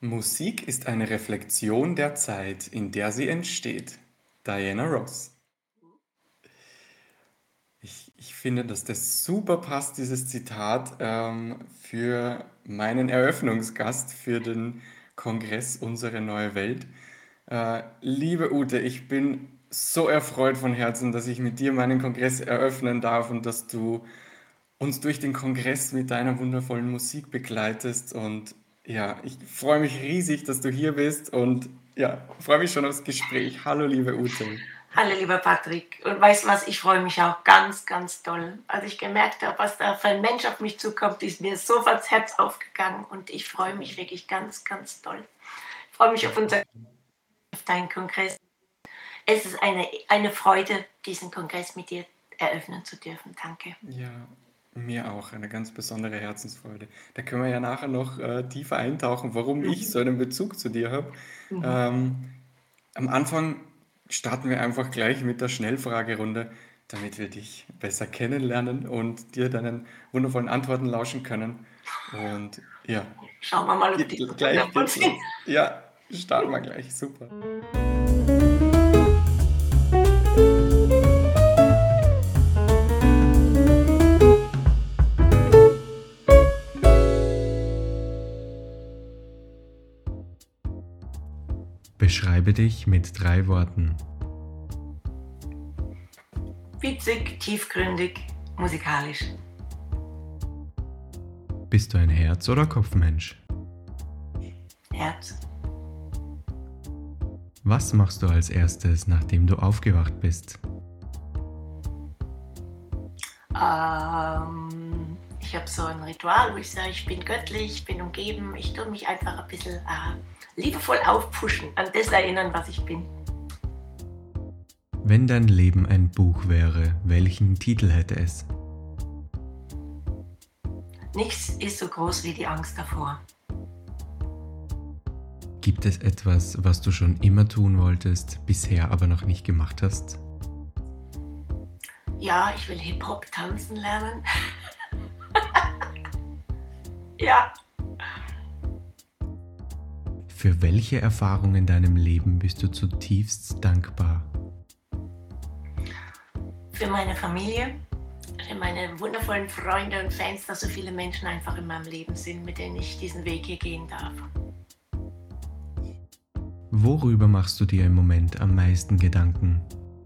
Musik ist eine Reflexion der Zeit, in der sie entsteht. Diana Ross. Ich finde, dass das super passt, dieses Zitat, für meinen Eröffnungsgast für den Kongress Unsere neue Welt. Liebe Ute, ich bin so erfreut von Herzen, dass ich mit dir meinen Kongress eröffnen darf und dass du uns durch den Kongress mit deiner wundervollen Musik begleitest. Und ja, ich freue mich riesig, dass du hier bist und ja, freue mich schon aufs Gespräch. Hallo, liebe Ute. Hallo, lieber Patrick. Und weißt du was, ich freue mich auch ganz, ganz doll. Als ich gemerkt habe, was da für ein Mensch auf mich zukommt, ist mir sofort das Herz aufgegangen und ich freue mich wirklich ganz, ganz doll. Ich freue mich auf deinen Kongress. Es ist eine Freude, diesen Kongress mit dir eröffnen zu dürfen. Danke. Ja, mir auch eine ganz besondere Herzensfreude. Da können wir ja nachher noch tiefer eintauchen, warum ich so einen Bezug zu dir habe. Ähm, Am Anfang starten wir einfach gleich mit der Schnellfragerunde, damit wir dich besser kennenlernen und dir deinen wundervollen Antworten lauschen können. Und ja, Schauen wir mal, ob die gleich geht's los. Ja, starten wir gleich. Super. Beschreibe dich mit 3 Worten. witzig, tiefgründig, musikalisch. Bist du ein Herz- oder Kopfmensch? Herz. Was machst du als erstes, nachdem du aufgewacht bist? Ich habe so ein Ritual, wo ich sage, ich bin göttlich, ich bin umgeben, ich tue mich einfach ein bisschen liebevoll aufpushen, an das erinnern, was ich bin. Wenn dein Leben ein Buch wäre, welchen Titel hätte es? Nichts ist so groß wie die Angst davor. Gibt es etwas, was du schon immer tun wolltest, bisher aber noch nicht gemacht hast? Ja, ich will Hip-Hop tanzen lernen. Ja. Für welche Erfahrung in deinem Leben bist du zutiefst dankbar? Für meine Familie, für meine wundervollen Freunde und Fans, dass so viele Menschen einfach in meinem Leben sind, mit denen ich diesen Weg hier gehen darf. Worüber machst du dir im Moment am meisten Gedanken?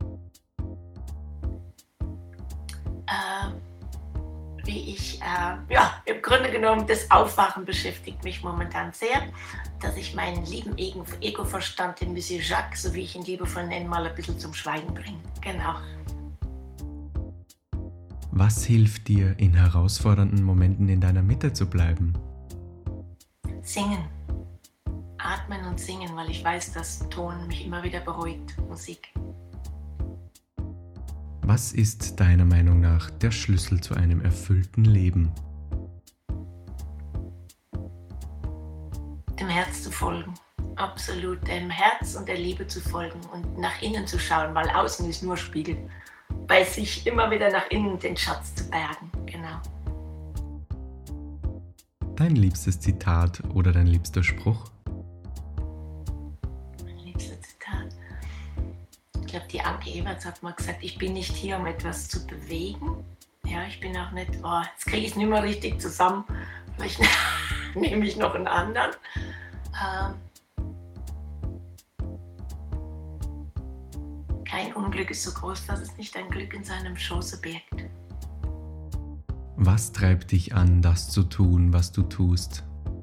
Im Grunde genommen, das Aufwachen beschäftigt mich momentan sehr, dass ich meinen lieben Ego-Verstand, den Monsieur Jacques, so wie ich ihn liebevoll nenne, mal ein bisschen zum Schweigen bringe. Genau. Was hilft dir, in herausfordernden Momenten in deiner Mitte zu bleiben? Singen. Atmen und singen, weil ich weiß, dass Ton mich immer wieder beruhigt. Musik. Was ist deiner Meinung nach der Schlüssel zu einem erfüllten Leben? Dem Herz zu folgen. Absolut. Dem Herz und der Liebe zu folgen und nach innen zu schauen, weil außen ist nur Spiegel. Bei sich immer wieder nach innen den Schatz zu bergen. Genau. Dein liebstes Zitat oder dein liebster Spruch? Mein liebstes Zitat. Ich glaube, die Anke Eberts hat mal gesagt, ich bin nicht hier, um etwas zu bewegen. Ja, ich bin auch nicht, jetzt kriege ich es nicht mehr richtig zusammen. Vielleicht nehme ich noch einen anderen. Kein Unglück ist so groß, dass es nicht ein Glück in seinem Schoße birgt. Was treibt dich an, das zu tun, was du tust?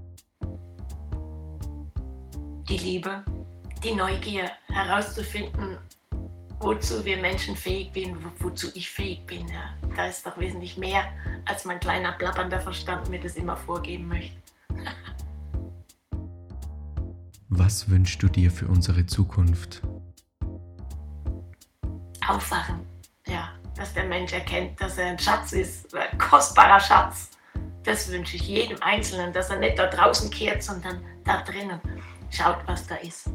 Die Liebe, die Neugier, herauszufinden, wozu wir Menschen fähig sind, wozu ich fähig bin. Ja. Da ist doch wesentlich mehr, als mein kleiner plappernder Verstand mir das immer vorgeben möchte. Was wünschst du dir für unsere Zukunft? Aufwachen, ja, dass der Mensch erkennt, dass er ein Schatz ist, ein kostbarer Schatz. Das wünsche ich jedem Einzelnen, dass er nicht da draußen kehrt, sondern da drinnen schaut, was da ist.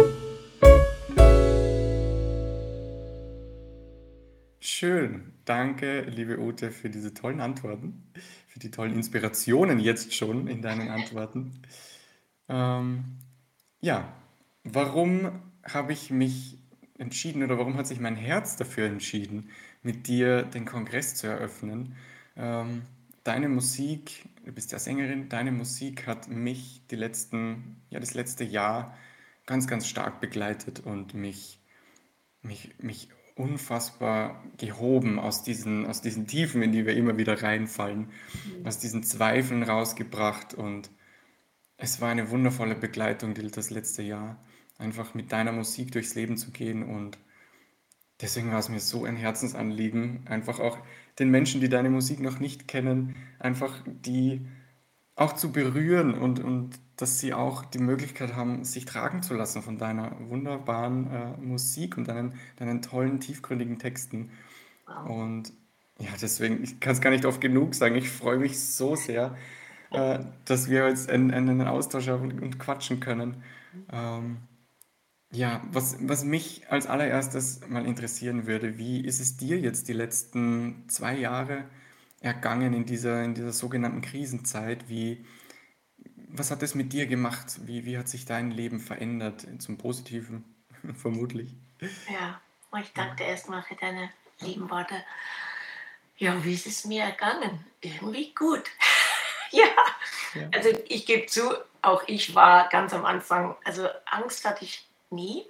Schön, danke. danke, liebe Ute, für diese tollen Antworten, für die tollen Inspirationen jetzt schon in deinen Antworten. Ähm, ja, warum habe ich mich entschieden oder warum hat sich mein Herz dafür entschieden, mit dir den Kongress zu eröffnen? Ähm, Deine Musik, du bist ja Sängerin, deine Musik hat mich das letzte Jahr ganz, ganz stark begleitet und mich unfassbar gehoben aus diesen Tiefen, in die wir immer wieder reinfallen, Mhm. aus diesen Zweifeln rausgebracht und es war eine wundervolle Begleitung, das letzte Jahr, einfach mit deiner Musik durchs Leben zu gehen und deswegen war es mir so ein Herzensanliegen, einfach auch den Menschen, die deine Musik noch nicht kennen, einfach die auch zu berühren und dass sie auch die Möglichkeit haben, sich tragen zu lassen von deiner wunderbaren Musik und deinen tollen, tiefgründigen Texten. Wow. Und ja, deswegen, ich kann es gar nicht oft genug sagen, ich freue mich so sehr, dass wir jetzt einen Austausch haben und quatschen können. Ähm, ja, was mich als allererstes mal interessieren würde, wie ist es dir jetzt die letzten 2 Jahre ergangen in dieser sogenannten Krisenzeit? Was hat es mit dir gemacht? Wie hat sich dein Leben verändert zum Positiven? Vermutlich. Ja, und ich danke dir erstmal für deine lieben Worte. Ja, wie ist es mir ergangen? Irgendwie gut. Ja, Ja. also ich gebe zu, auch ich war ganz am Anfang, also Angst hatte ich nie.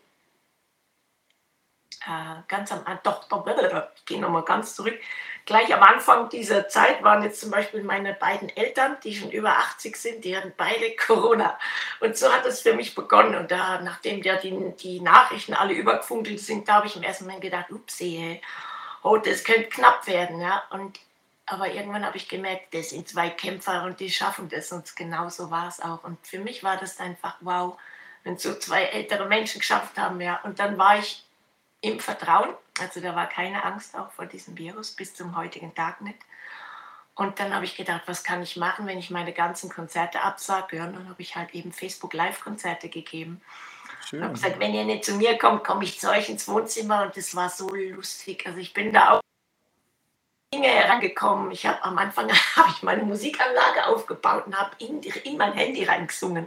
Ganz doch, ich gehe nochmal ganz zurück. Gleich am Anfang dieser Zeit waren jetzt zum Beispiel meine beiden Eltern, die schon über 80 sind, die hatten beide Corona. Und so hat es für mich begonnen. Und da, nachdem ja die Nachrichten alle übergefunkelt sind, da habe ich im ersten Moment gedacht, upsie, oh, das könnte knapp werden. Ja? Aber irgendwann habe ich gemerkt, das sind zwei Kämpfer und die schaffen das. Und genau so war es auch. Und für mich war das einfach wow, wenn so zwei ältere Menschen geschafft haben. Ja? Und dann war ich im Vertrauen, also da war keine Angst auch vor diesem Virus, bis zum heutigen Tag nicht. Und dann habe ich gedacht, was kann ich machen, wenn ich meine ganzen Konzerte absage? Ja, und dann habe ich halt eben Facebook Live-Konzerte gegeben. Ich habe Schön. gesagt, wenn ihr nicht zu mir kommt, komme ich zu euch ins Wohnzimmer und das war so lustig. Also ich bin da auch Dinge herangekommen. Ich habe am Anfang habe ich meine Musikanlage aufgebaut und habe in mein Handy reingesungen.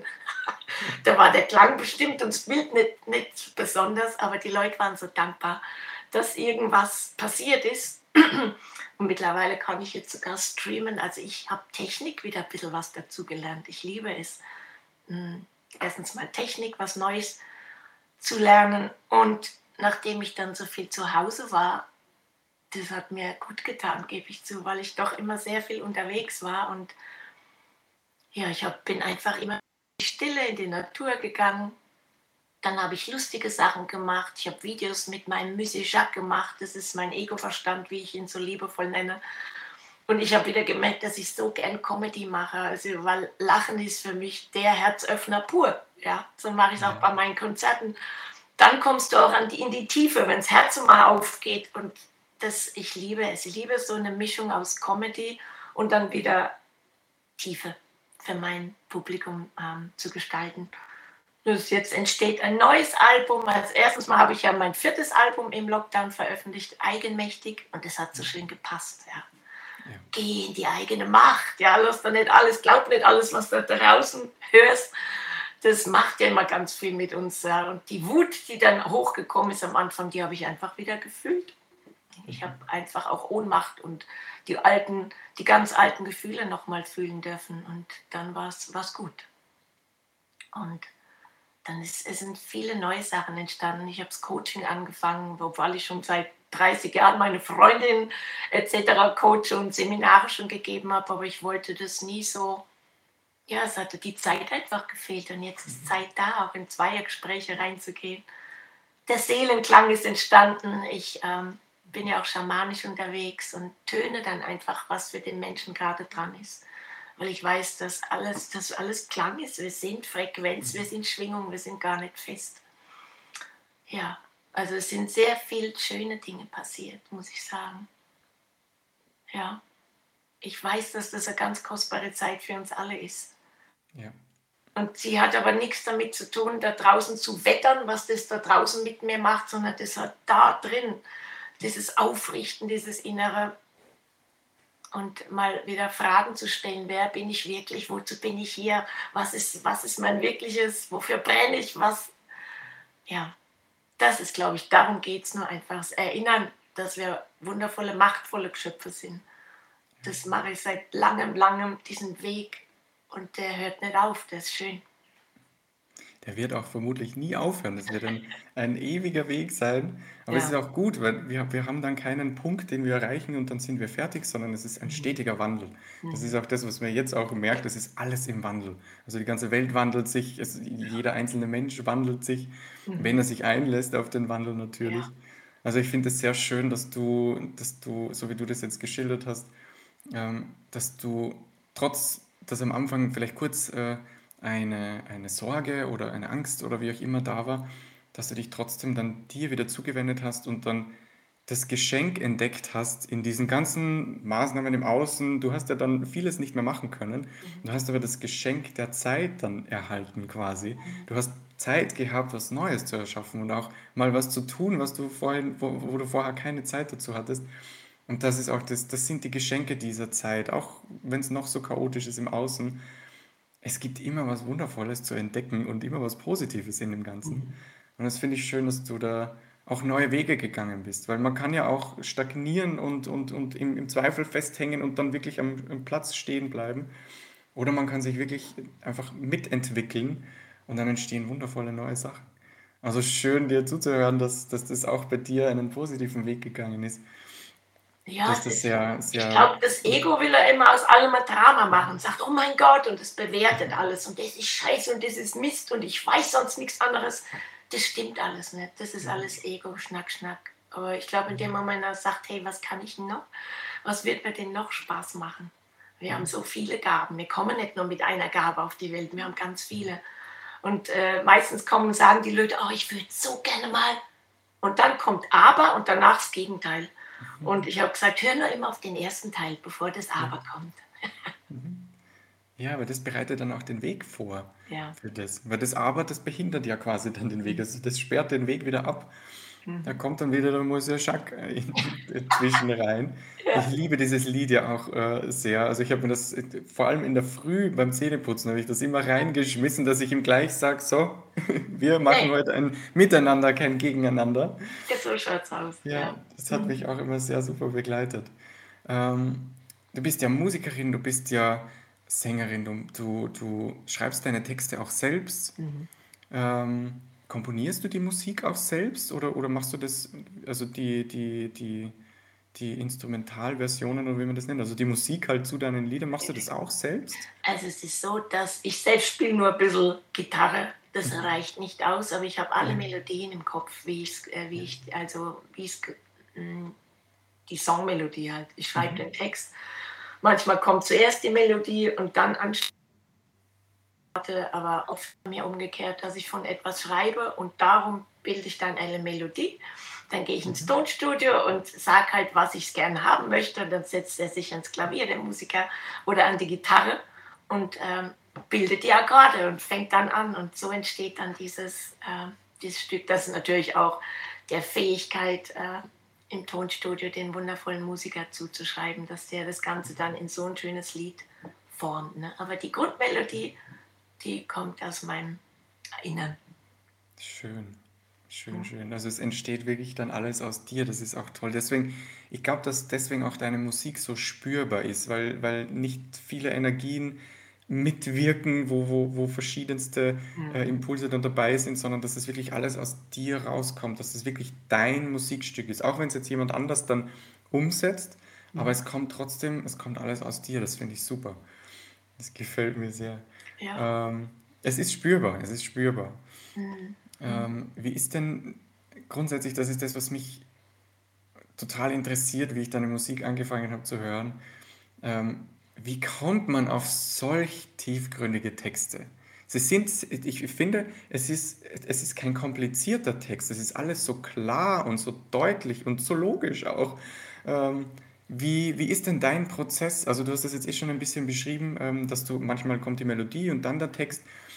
Da war der Klang bestimmt und das Bild nicht besonders, aber die Leute waren so dankbar, dass irgendwas passiert ist. Und mittlerweile kann ich jetzt sogar streamen. Also ich habe Technik wieder ein bisschen was dazu gelernt. Ich liebe es. Erstens mal Technik, was Neues zu lernen. Und nachdem ich dann so viel zu Hause war, das hat mir gut getan, gebe ich zu, weil ich doch immer sehr viel unterwegs war. Und ja, bin einfach immer in die Stille, in die Natur gegangen. Dann habe ich lustige Sachen gemacht. Ich habe Videos mit meinem Monsieur Jacques gemacht. Das ist mein Ego-Verstand, wie ich ihn so liebevoll nenne. Und ich habe wieder gemerkt, dass ich so gern Comedy mache. Also, weil Lachen ist für mich der Herzöffner pur. Ja, so mache ich es auch Ja. bei meinen Konzerten. Dann kommst du auch in die Tiefe, wenn das Herz mal aufgeht. Und ich liebe es. Ich liebe so eine Mischung aus Comedy und dann wieder Tiefe für mein Publikum zu gestalten. Jetzt entsteht ein neues Album. Als erstes Mal habe ich ja mein 4. Album im Lockdown veröffentlicht, Eigenmächtig, und das hat so schön gepasst. Ja. Ja. Geh in die eigene Macht. Ja, lass da nicht alles, glaub nicht alles, was du da draußen hörst. Das macht ja immer ganz viel mit uns. Ja. Und die Wut, die dann hochgekommen ist am Anfang, die habe ich einfach wieder gefühlt. Ich habe einfach auch Ohnmacht und die ganz alten Gefühle nochmal fühlen dürfen. Und dann war es gut. Und dann es sind viele neue Sachen entstanden. Ich habe das Coaching angefangen, obwohl ich schon seit 30 Jahren meine Freundin etc. coache und Seminare schon gegeben habe, aber ich wollte das nie so, ja, es hatte die Zeit einfach gefehlt und jetzt ist Zeit da, auch in Zweiergespräche reinzugehen. Der Seelenklang ist entstanden. Ich bin ja auch schamanisch unterwegs und töne dann einfach, was für den Menschen gerade dran ist. Weil ich weiß, dass alles Klang ist. Wir sind Frequenz, wir sind Schwingung, wir sind gar nicht fest. Ja, also es sind sehr viele schöne Dinge passiert, muss ich sagen. Ja, ich weiß, dass das eine ganz kostbare Zeit für uns alle ist. Ja. Und sie hat aber nichts damit zu tun, da draußen zu wettern, was das da draußen mit mir macht, sondern das hat da drin dieses Aufrichten, dieses innere und mal wieder Fragen zu stellen. Wer bin ich wirklich? Wozu bin ich hier? Was ist mein wirkliches? Wofür brenne ich? Ja, das ist, glaube ich, darum geht es nur einfach. Das Erinnern, dass wir wundervolle, machtvolle Geschöpfe sind. Das mache ich seit langem, langem, diesen Weg. Und der hört nicht auf, der ist schön. Der wird auch vermutlich nie aufhören. Das wird ein ewiger Weg sein. Aber es ist Ja. auch gut, weil wir haben dann keinen Punkt, den wir erreichen und dann sind wir fertig, sondern es ist ein Mhm. stetiger Wandel. Das ist Mhm. auch das, was man jetzt auch merkt, es ist alles im Wandel. Also die ganze Welt wandelt sich, jeder einzelne Mensch wandelt sich, wenn Mhm. er sich einlässt auf den Wandel natürlich. Ja. Also ich finde es sehr schön, dass du, so wie du das jetzt geschildert hast, dass du trotz, dass am Anfang vielleicht kurz eine Sorge oder eine Angst oder wie auch immer da war, dass du dich trotzdem dann dir wieder zugewendet hast und dann das Geschenk entdeckt hast in diesen ganzen Maßnahmen im Außen. Du hast ja dann vieles nicht mehr machen können. Mhm. Du hast aber das Geschenk der Zeit dann erhalten quasi. Mhm. Du hast Zeit gehabt, was Neues zu erschaffen und auch mal was zu tun, was du vorhin, wo du vorher keine Zeit dazu hattest. Und das ist auch das sind die Geschenke dieser Zeit, auch wenn es noch so chaotisch ist im Außen. Es gibt immer was Wundervolles zu entdecken und immer was Positives in dem Ganzen. Mhm. Und das finde ich schön, dass du da auch neue Wege gegangen bist, weil man kann ja auch stagnieren und im Zweifel festhängen und dann wirklich am Platz stehen bleiben. Oder man kann sich wirklich einfach mitentwickeln und dann entstehen wundervolle neue Sachen. Also schön dir zuzuhören, dass das auch bei dir einen positiven Weg gegangen ist. Ja, Dass das sehr, ich sehr, glaube, das Ego will ja immer aus allem ein Drama machen, sagt, oh mein Gott, und es bewertet alles und das ist scheiße und das ist Mist und ich weiß sonst nichts anderes. Das stimmt alles nicht. Das ist alles Ego, Schnack, Schnack. Aber ich glaube, in dem Moment, er sagt, hey, was kann ich noch? Was wird mir denn noch Spaß machen? Wir haben so viele Gaben. Wir kommen nicht nur mit einer Gabe auf die Welt, wir haben ganz viele. Und meistens kommen und sagen die Leute, oh, ich würde so gerne mal. Und dann kommt aber und danach das Gegenteil. Und ich habe gesagt, hör nur immer auf den ersten Teil, bevor das ja. aber kommt. Ja, aber das bereitet dann auch den Weg vor Ja. für das. Weil das Aber, das behindert ja quasi dann den Weg. Also das sperrt den Weg wieder ab. Da Mhm. kommt dann wieder der Monsieur Jacques zwischen rein. Ich Ja. liebe dieses Lied ja auch sehr. Also ich habe mir das, vor allem in der Früh beim Zähneputzen, habe ich das immer reingeschmissen, dass ich ihm gleich sage, so, wir machen Nee, heute ein Miteinander, kein Gegeneinander. so schaut's aus. Ja, Ja. das hat mich Mhm. auch immer sehr super begleitet. Ähm, Du bist ja Musikerin, du bist ja Sängerin, du schreibst deine Texte auch selbst. Mhm. Komponierst du die Musik auch selbst oder machst du das, also die Instrumentalversionen oder wie man das nennt, also die Musik halt zu deinen Liedern, machst du das auch selbst? Also es ist so, dass ich selbst spiele nur ein bisschen Gitarre. Das Mhm. reicht nicht aus, aber ich habe alle Ja, Melodien im Kopf, ja. wie ich die Songmelodie halt. Ich schreibe Mhm. den Text. Manchmal kommt zuerst die Melodie und dann aber oft mir umgekehrt, dass ich von etwas schreibe und darum bilde ich dann eine Melodie. Dann gehe ich ins Mhm. Tonstudio und sage halt, was ich gerne haben möchte. Und dann setzt er sich ans Klavier, der Musiker, oder an die Gitarre und bildet die Akkorde und fängt dann an. Und so entsteht dann dieses Stück. Das ist natürlich auch der Fähigkeit, im Tonstudio den wundervollen Musiker zuzuschreiben, dass der das Ganze dann in so ein schönes Lied formt. Ne? Aber die Grundmelodie, die kommt aus meinem Innern. Schön, schön, schön. Also es entsteht wirklich dann alles aus dir, das ist auch toll. Deswegen, ich glaube, dass deswegen auch deine Musik so spürbar ist, weil nicht viele Energien mitwirken, wo verschiedenste Mhm. Impulse dann dabei sind, sondern dass es wirklich alles aus dir rauskommt, dass es wirklich dein Musikstück ist. Auch wenn es jetzt jemand anders dann umsetzt, aber Mhm. es kommt trotzdem, es kommt alles aus dir, das finde ich super. Das gefällt mir sehr. Ja. Ähm, Es ist spürbar, es ist spürbar. Mhm. Mhm. Wie ist denn grundsätzlich, das ist das, was mich total interessiert, wie ich deine Musik angefangen habe zu hören. Wie kommt man auf solch tiefgründige Texte? Ich finde, es ist kein komplizierter Text, es ist alles so klar und so deutlich und so logisch auch. Ähm, wie ist denn dein Prozess? Also du hast das jetzt schon ein bisschen beschrieben, dass du manchmal kommt die Melodie und dann der Text.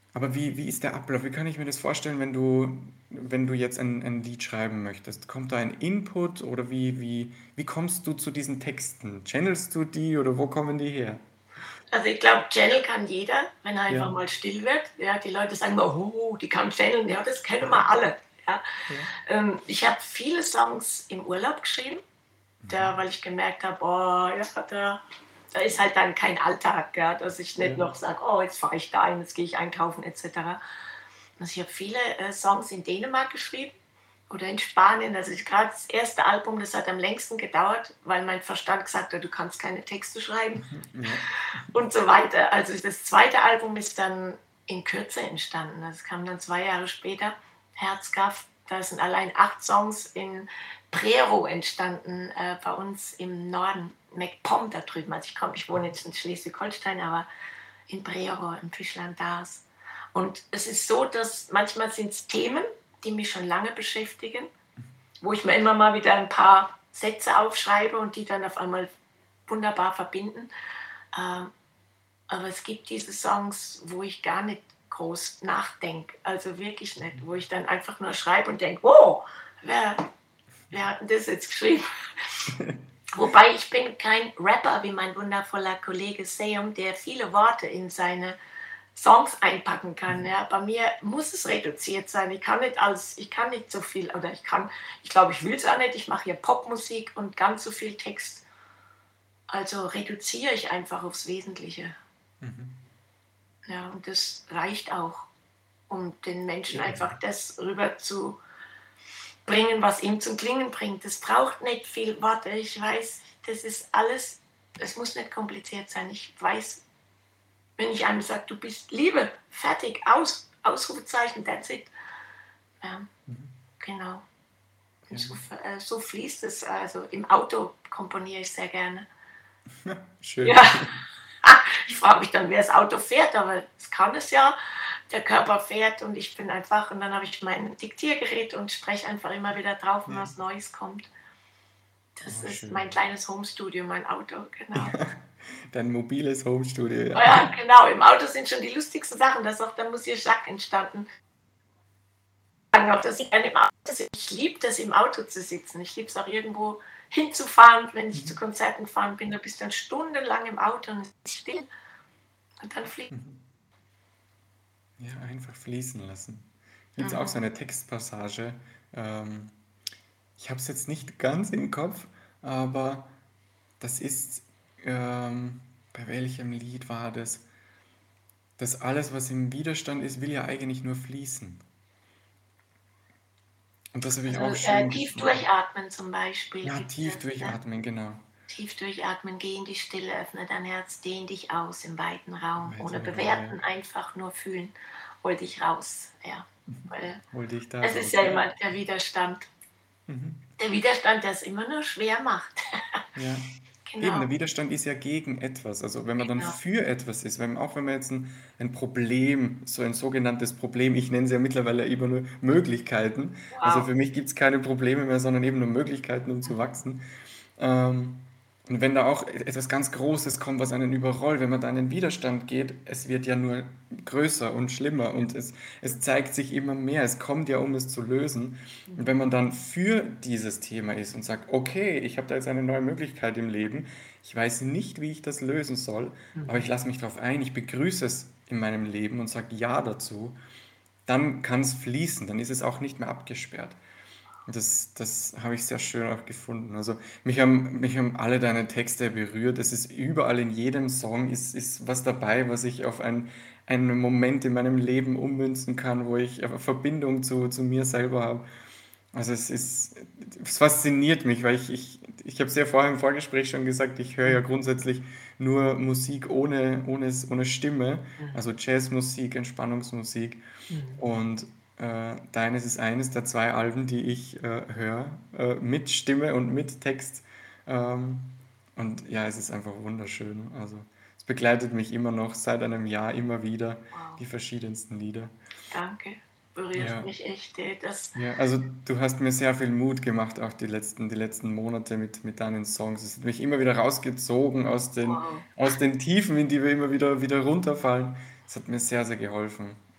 Aber wie ist der Ablauf? Wie kann ich mir das vorstellen, wenn du jetzt ein Lied schreiben möchtest? Kommt da ein Input oder wie kommst du zu diesen Texten? Channelst du die oder wo kommen die her? Also ich glaube, Channel kann jeder, wenn er Ja, einfach mal still wird. Ja, die Leute sagen immer, oh, die kann channeln. Ja, das kennen wir alle. Ja. ja. Ich habe viele Songs im Urlaub geschrieben, da, weil ich gemerkt habe, oh, ja, da ist halt dann kein Alltag, ja, dass ich nicht Ja. noch sage, oh, jetzt fahre ich da ein, jetzt gehe ich einkaufen etc. Also ich habe viele Songs in Dänemark geschrieben oder in Spanien. Also gerade das erste Album, das hat am längsten gedauert, weil mein Verstand gesagt hat, du kannst keine Texte schreiben Ja. und so weiter. Also das zweite Album ist dann in Kürze entstanden. Das kam dann 2 Jahre später. Herzkaff, da sind allein 8 Songs in Prero entstanden, bei uns im Norden, MacPom da drüben. Also ich wohne jetzt in Schleswig-Holstein, aber in Prero, im Fischland Dars. Und es ist so, dass manchmal sind es Themen, die mich schon lange beschäftigen, wo ich mir immer mal wieder ein paar Sätze aufschreibe und die dann auf einmal wunderbar verbinden. Ähm, aber es gibt diese Songs, wo ich gar nicht groß nachdenke, also wirklich nicht, wo ich dann einfach nur schreibe und denke, wow, wer hat denn das jetzt geschrieben? Wobei ich bin kein Rapper wie mein wundervoller Kollege Seum, der viele Worte in seine Songs einpacken kann. Ja. Bei mir muss es reduziert sein. Ich kann nicht so viel, oder ich glaube, ich will es auch nicht. Ich mache hier Popmusik und ganz so viel Text. Also reduziere ich einfach aufs Wesentliche. Ja, und das reicht auch, um den Menschen einfach das rüberzubringen, was ihm zum Klingen bringt. Das braucht nicht viel Worte. Ich weiß, das ist alles, es muss nicht kompliziert sein. Ich weiß, wenn ich einem sage, du bist Liebe, fertig, Ausrufezeichen, that's it. Ja, genau. Und so fließt es. Also im Auto komponiere ich sehr gerne. Schön. Ja, ich frage mich dann, wer das Auto fährt, aber es kann es ja. Der Körper fährt und ich bin einfach, und dann habe ich mein Diktiergerät und spreche einfach immer wieder drauf, wenn Ja. was Neues kommt. Das Oh, ist schön. mein kleines Homestudio, mein Auto, genau. Dein mobiles Homestudio, Oh ja. ja, genau, im Auto sind schon die lustigsten Sachen. Da ist auch der Monsieur Jacques entstanden. Dass ich gerne im Auto sitze. Ich liebe das, im Auto zu sitzen. Ich liebe es auch irgendwo hinzufahren. Wenn ich zu Konzerten gefahren bin, da bist du dann stundenlang im Auto und es ist still. Und dann fliegt. Ja, einfach fließen lassen. Gibt es auch so eine Textpassage. Ähm, Ich habe es jetzt nicht ganz im Kopf, aber das ist, bei welchem Lied war das? Das alles, was im Widerstand ist, will ja eigentlich nur fließen. Und das habe ich Also auch schön tief gefunden. durchatmen zum Beispiel Ja, gibt tief es. Ne? durchatmen, genau. Tief durchatmen, geh in die Stille, öffne dein Herz, dehn dich aus im weiten Raum, Weiter ohne Raum, ja. bewerten, einfach nur fühlen. Hol dich raus. Ja. Weil Hol dich da es ist raus, ja ja. immer der Widerstand. Der Widerstand, der es immer nur schwer macht. Ja. Eben, Genau, der Widerstand ist ja gegen etwas. Also wenn man dann genau. für etwas ist, auch wenn man jetzt ein Problem, so ein sogenanntes Problem, ich nenne es ja mittlerweile immer nur Möglichkeiten. Also Wow. für mich gibt es keine Probleme mehr, sondern eben nur Möglichkeiten, um zu wachsen. Ähm, und wenn da auch etwas ganz Großes kommt, was einen überrollt, wenn man da in den Widerstand geht, es wird ja nur größer und schlimmer und es zeigt sich immer mehr. Es kommt ja, um es zu lösen. Und wenn man dann für dieses Thema ist und sagt, okay, ich habe da jetzt eine neue Möglichkeit im Leben, ich weiß nicht, wie ich das lösen soll, aber ich lasse mich darauf ein, ich begrüße es in meinem Leben und sage ja dazu, dann kann es fließen, dann ist es auch nicht mehr abgesperrt. Das habe ich sehr schön auch gefunden. Also mich haben alle deine Texte berührt. Es ist überall in jedem Song ist was dabei, was ich auf einen Moment in meinem Leben ummünzen kann, wo ich eine Verbindung zu mir selber habe. Also es fasziniert mich, weil ich habe es ja vorher im Vorgespräch schon gesagt, ich höre ja grundsätzlich nur Musik ohne Stimme, also Jazzmusik, Entspannungsmusik. Und deines ist eines der 2 Alben, die ich höre, mit Stimme und mit Text. Ähm, und ja, es ist einfach wunderschön. Also es begleitet mich immer noch seit einem Jahr immer wieder, Wow. die verschiedensten Lieder. Danke. Berührst Ja, mich echt. Das, ja, also du hast mir sehr viel Mut gemacht, auch die letzten Monate mit deinen Songs. Es hat mich immer wieder rausgezogen wow. aus den Tiefen, in die wir immer wieder runterfallen. Es hat mir sehr, sehr geholfen.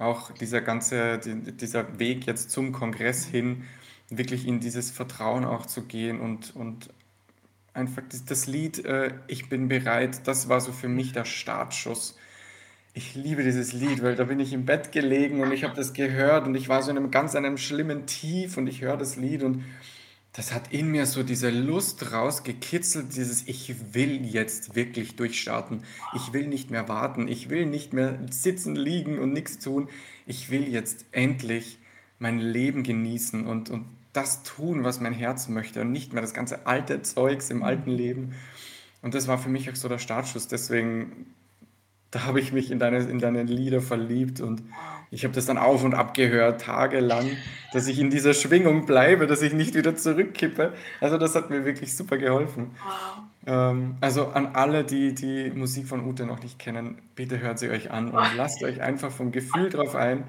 auch dieser Weg jetzt zum Kongress hin, wirklich in dieses Vertrauen auch zu gehen und einfach das Lied Ich bin bereit, das war so für mich der Startschuss. Ich liebe dieses Lied, weil da bin ich im Bett gelegen und ich habe das gehört und ich war so in einem schlimmen Tief und ich höre das Lied und das hat in mir so diese Lust rausgekitzelt, dieses Ich will jetzt wirklich durchstarten. Ich will nicht mehr warten. Ich will nicht mehr sitzen, liegen und nichts tun. Ich will jetzt endlich mein Leben genießen und das tun, was mein Herz möchte und nicht mehr das ganze alte Zeugs im alten Leben. Und das war für mich auch so der Startschuss. Deswegen da habe ich mich in deine Lieder verliebt und Wow. ich habe das dann auf und ab gehört, tagelang, dass ich in dieser Schwingung bleibe, dass ich nicht wieder zurückkippe. Also das hat mir wirklich super geholfen. Wow. Also an alle, die die Musik von Ute noch nicht kennen, bitte hört sie euch an und lasst euch einfach vom Gefühl drauf ein.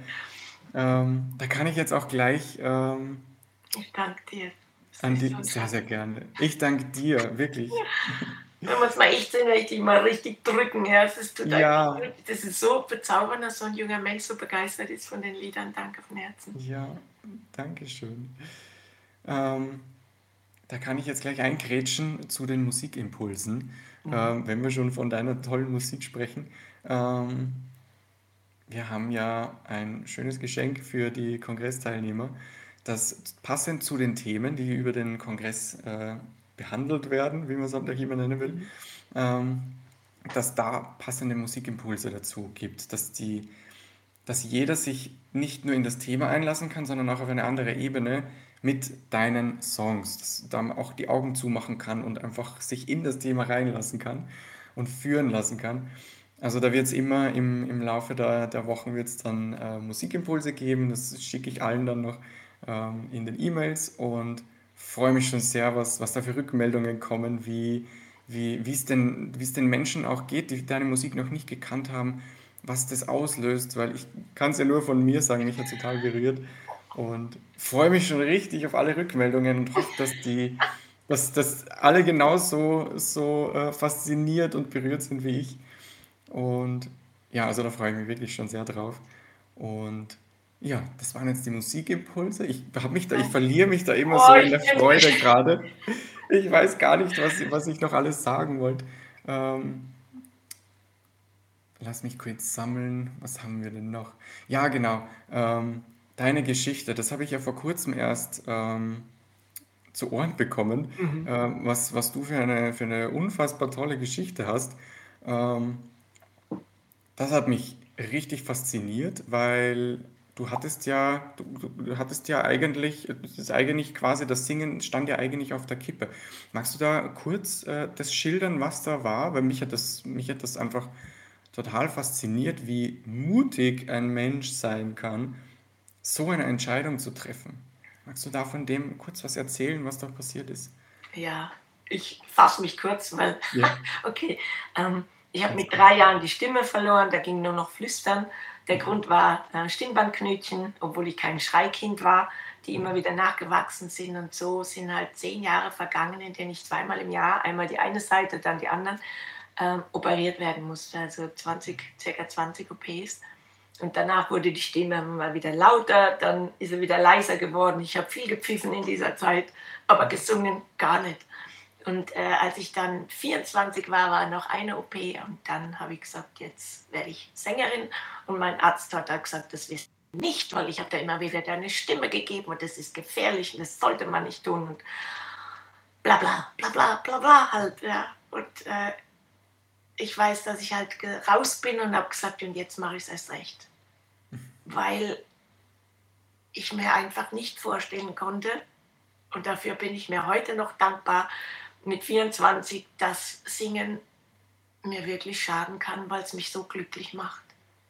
Da kann ich jetzt auch gleich Ich danke dir. Das an ist die, so sehr, toll. sehr gerne. Ich danke dir, wirklich. Wenn wir es mal echt sehen, möchte ich mal richtig drücken. Ja, es tut einfach Ja, gut. Das ist so bezaubernd, dass so ein junger Mensch so begeistert ist von den Liedern. Danke von Herzen. ja, danke schön. Ähm, Da kann ich jetzt gleich eingrätschen zu den Musikimpulsen, Mhm. wenn wir schon von deiner tollen Musik sprechen. Ähm, Wir haben ja ein schönes Geschenk für die Kongressteilnehmer, das passend zu den Themen, die über den Kongress behandelt werden, wie man es auch immer nennen will, Mhm. ähm, dass da passende Musikimpulse dazu gibt, dass jeder sich nicht nur in das Thema einlassen kann, sondern auch auf eine andere Ebene mit deinen Songs, dass da man auch die Augen zumachen kann und einfach sich in das Thema reinlassen kann und führen lassen kann. Also da wird es immer im Laufe der Wochen wird's dann Musikimpulse geben, das schicke ich allen dann noch in den E-Mails und freue mich schon sehr, was da für Rückmeldungen kommen, wie es den Menschen auch geht, die deine Musik noch nicht gekannt haben, was das auslöst, weil ich kann es ja nur von mir sagen, mich hat total berührt und freue mich schon richtig auf alle Rückmeldungen und hoffe, dass alle genauso fasziniert und berührt sind wie ich. Und ja, also da freue ich mich wirklich schon sehr drauf. Und ja, das waren jetzt die Musikimpulse. Ich Danke. verliere mich da immer Oh, so in ich der bin Freude gerade. Ich weiß gar nicht, was ich noch alles sagen wollte. Ähm, Lass mich kurz sammeln. Was haben wir denn noch? Ja, genau. Deine Geschichte, das habe ich ja vor kurzem erst zu Ohren bekommen, Mhm. was du für eine unfassbar tolle Geschichte hast. Ähm, Das hat mich richtig fasziniert, weil du hattest ja eigentlich, das ist eigentlich quasi, das Singen stand ja eigentlich auf der Kippe. Magst du da kurz das schildern, was da war? Weil mich hat das einfach total fasziniert, wie mutig ein Mensch sein kann, so eine Entscheidung zu treffen. Magst du da von dem kurz was erzählen, was da passiert ist? Ja, ich fasse mich kurz, weil, Ja, okay, ich habe alles mit gut. 3 Jahren die Stimme verloren, da ging nur noch Flüstern. Der Grund war Stimmbandknötchen, obwohl ich kein Schreikind war, die immer wieder nachgewachsen sind. Und so sind halt 10 Jahre vergangen, in denen ich zweimal im Jahr, einmal die eine Seite, dann die anderen, operiert werden musste. Also circa 20 OPs. Und danach wurde die Stimme mal wieder lauter, dann ist sie wieder leiser geworden. Ich habe viel gepfiffen in dieser Zeit, aber gesungen gar nicht. Und als ich dann 24 war, war noch eine OP und dann habe ich gesagt, jetzt werde ich Sängerin. Und mein Arzt hat da gesagt, das wirst du nicht, weil ich habe da immer wieder deine Stimme gegeben und das ist gefährlich und das sollte man nicht tun und bla bla bla bla bla bla halt. Ja. Und ich weiß, dass ich halt raus bin und habe gesagt, und jetzt mache ich es erst recht. Weil ich mir einfach nicht vorstellen konnte, und dafür bin ich mir heute noch dankbar, mit 24, dass Singen mir wirklich schaden kann, weil es mich so glücklich macht.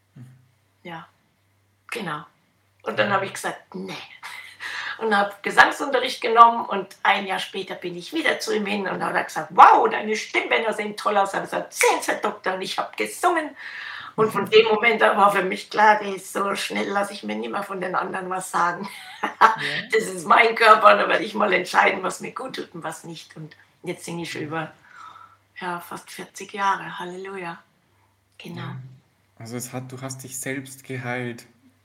Ja, genau. Und dann habe ich gesagt, nee. Und habe Gesangsunterricht genommen und ein Jahr später bin ich wieder zu ihm hin und hat er gesagt, wow, deine Stimmbänder sehen toll aus. Ich habe gesagt, sehen Sie, Herr Doktor, und ich habe gesungen. Und von dem Moment an war für mich klar, die ist so schnell, lasse ich mir nicht mehr von den anderen was sagen. Ja, Das ist mein Körper, da werde ich mal entscheiden, was mir gut tut und was nicht. Und jetzt singe ich über ja, fast 40 Jahre. Halleluja. ja. Genau. Also du hast dich selbst geheilt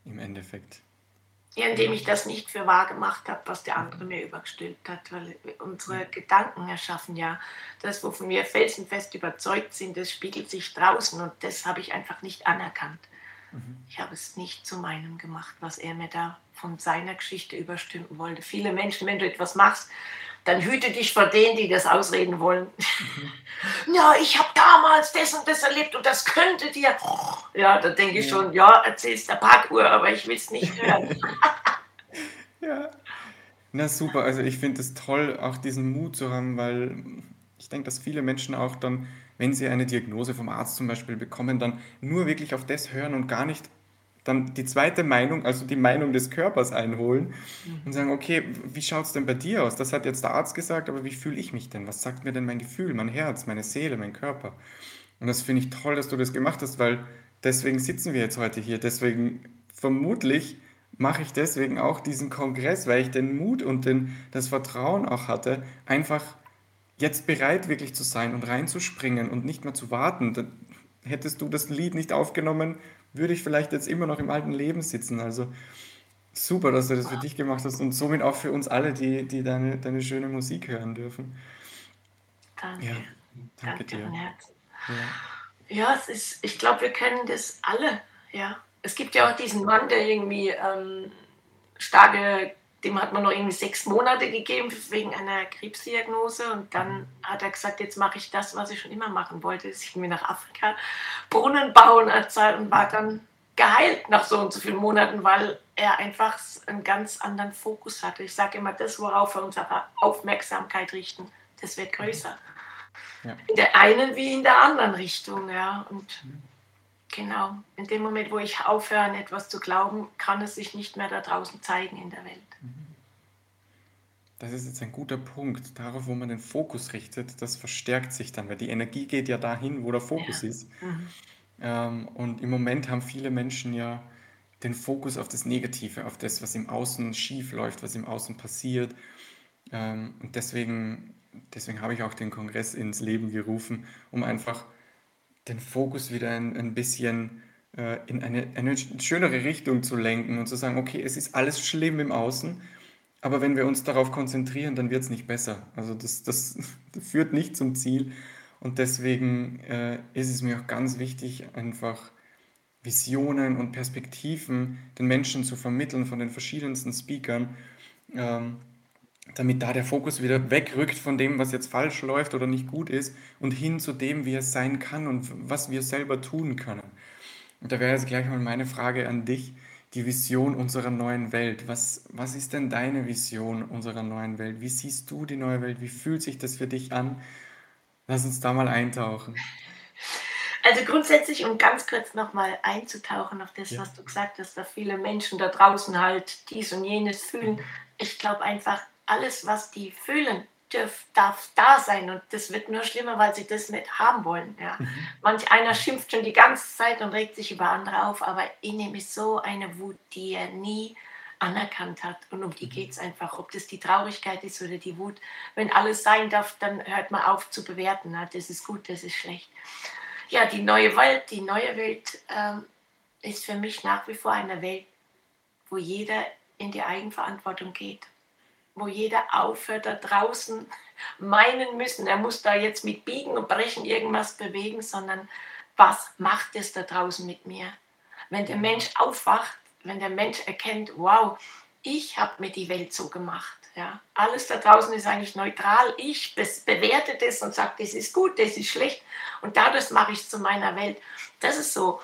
im Endeffekt. Ja, indem ich das nicht für wahr gemacht habe, was der andere mir überstülpt hat, weil unsere Gedanken erschaffen ja das, wovon wir felsenfest überzeugt sind, das spiegelt sich draußen und das habe ich einfach nicht anerkannt. Mhm. Ich habe es nicht zu meinem gemacht, was er mir da von seiner Geschichte überstülpen wollte. Viele Menschen, wenn du etwas machst, dann hüte dich vor denen, die das ausreden wollen. Mhm. Ja, ich habe damals das und das erlebt und das könnte dir. Ja, da denke ich Ja. schon, ja, erzähl's der Parkuhr, aber ich will es nicht hören. Ja. Na super, also ich finde es toll, auch diesen Mut zu haben, weil ich denke, dass viele Menschen auch dann, wenn sie eine Diagnose vom Arzt zum Beispiel bekommen, dann nur wirklich auf das hören und gar nicht dann die zweite Meinung, also die Meinung des Körpers einholen und Mhm. sagen, okay, wie schaut es denn bei dir aus? Das hat jetzt der Arzt gesagt, aber wie fühle ich mich denn? Was sagt mir denn mein Gefühl, mein Herz, meine Seele, mein Körper? Und das finde ich toll, dass du das gemacht hast, weil deswegen sitzen wir jetzt heute hier. Deswegen vermutlich mache ich deswegen auch diesen Kongress, weil ich den Mut und das Vertrauen auch hatte, einfach jetzt bereit wirklich zu sein und reinzuspringen und nicht mehr zu warten. Hättest du das Lied nicht aufgenommen, würde ich vielleicht jetzt immer noch im alten Leben sitzen. Also super, dass du das für dich gemacht hast und somit auch für uns alle, die deine schöne Musik hören dürfen. Danke, Ja, danke danke dir. von Herzen. Ja. Ja, ich glaube, wir kennen das alle. Ja. Es gibt ja auch diesen Mann, der irgendwie starke, dem hat man noch irgendwie 6 Monate gegeben wegen einer Krebsdiagnose und dann Mhm. hat er gesagt, jetzt mache ich das, was ich schon immer machen wollte, ist irgendwie nach Afrika Brunnen bauen erzählt und war dann geheilt nach so und so vielen Monaten, weil er einfach einen ganz anderen Fokus hatte. Ich sage immer, das, worauf wir unsere Aufmerksamkeit richten, das wird größer. Ja. In der einen wie in der anderen Richtung, ja. Und genau, in dem Moment, wo ich aufhöre, an etwas zu glauben, kann es sich nicht mehr da draußen zeigen in der Welt. Das ist jetzt ein guter Punkt. Darauf, wo man den Fokus richtet, das verstärkt sich dann, weil die Energie geht ja dahin, wo der Fokus Ja. ist. Mhm. Und im Moment haben viele Menschen ja den Fokus auf das Negative, auf das, was im Außen schief läuft, was im Außen passiert. Und deswegen habe ich auch den Kongress ins Leben gerufen, um einfach den Fokus wieder ein bisschen in eine schönere Richtung zu lenken und zu sagen, okay, es ist alles schlimm im Außen, aber wenn wir uns darauf konzentrieren, dann wird es nicht besser. Also das führt nicht zum Ziel. Und deswegen ist es mir auch ganz wichtig, einfach Visionen und Perspektiven den Menschen zu vermitteln von den verschiedensten Speakern, ähm, damit da der Fokus wieder wegrückt von dem, was jetzt falsch läuft oder nicht gut ist, und hin zu dem, wie es sein kann und was wir selber tun können. Und da wäre jetzt gleich mal meine Frage an dich, die Vision unserer neuen Welt. Was ist denn deine Vision unserer neuen Welt? Wie siehst du die neue Welt? Wie fühlt sich das für dich an? Lass uns da mal eintauchen. Also grundsätzlich, um ganz kurz nochmal einzutauchen auf das, Ja. was du gesagt hast, dass viele Menschen da draußen halt dies und jenes fühlen. Mhm. Ich glaube einfach, alles, was die fühlen, darf da sein und das wird nur schlimmer, weil sie das nicht haben wollen. Ja. Mhm. Manch einer schimpft schon die ganze Zeit und regt sich über andere auf, aber in ihm ist so eine Wut, die er nie anerkannt hat und um die geht es einfach, ob das die Traurigkeit ist oder die Wut. Wenn alles sein darf, dann hört man auf zu bewerten, das ist gut, das ist schlecht. Ja, die neue Welt ist für mich nach wie vor eine Welt, wo jeder in die Eigenverantwortung geht, wo jeder aufhört, da draußen meinen müssen, er muss da jetzt mit Biegen und Brechen irgendwas bewegen, sondern was macht es da draußen mit mir? Wenn der Mensch aufwacht, wenn der Mensch erkennt, wow, ich habe mir die Welt so gemacht. Ja. Alles da draußen ist eigentlich neutral. Ich bewerte das und sage, das ist gut, das ist schlecht. Und dadurch mache ich es zu meiner Welt. Das ist so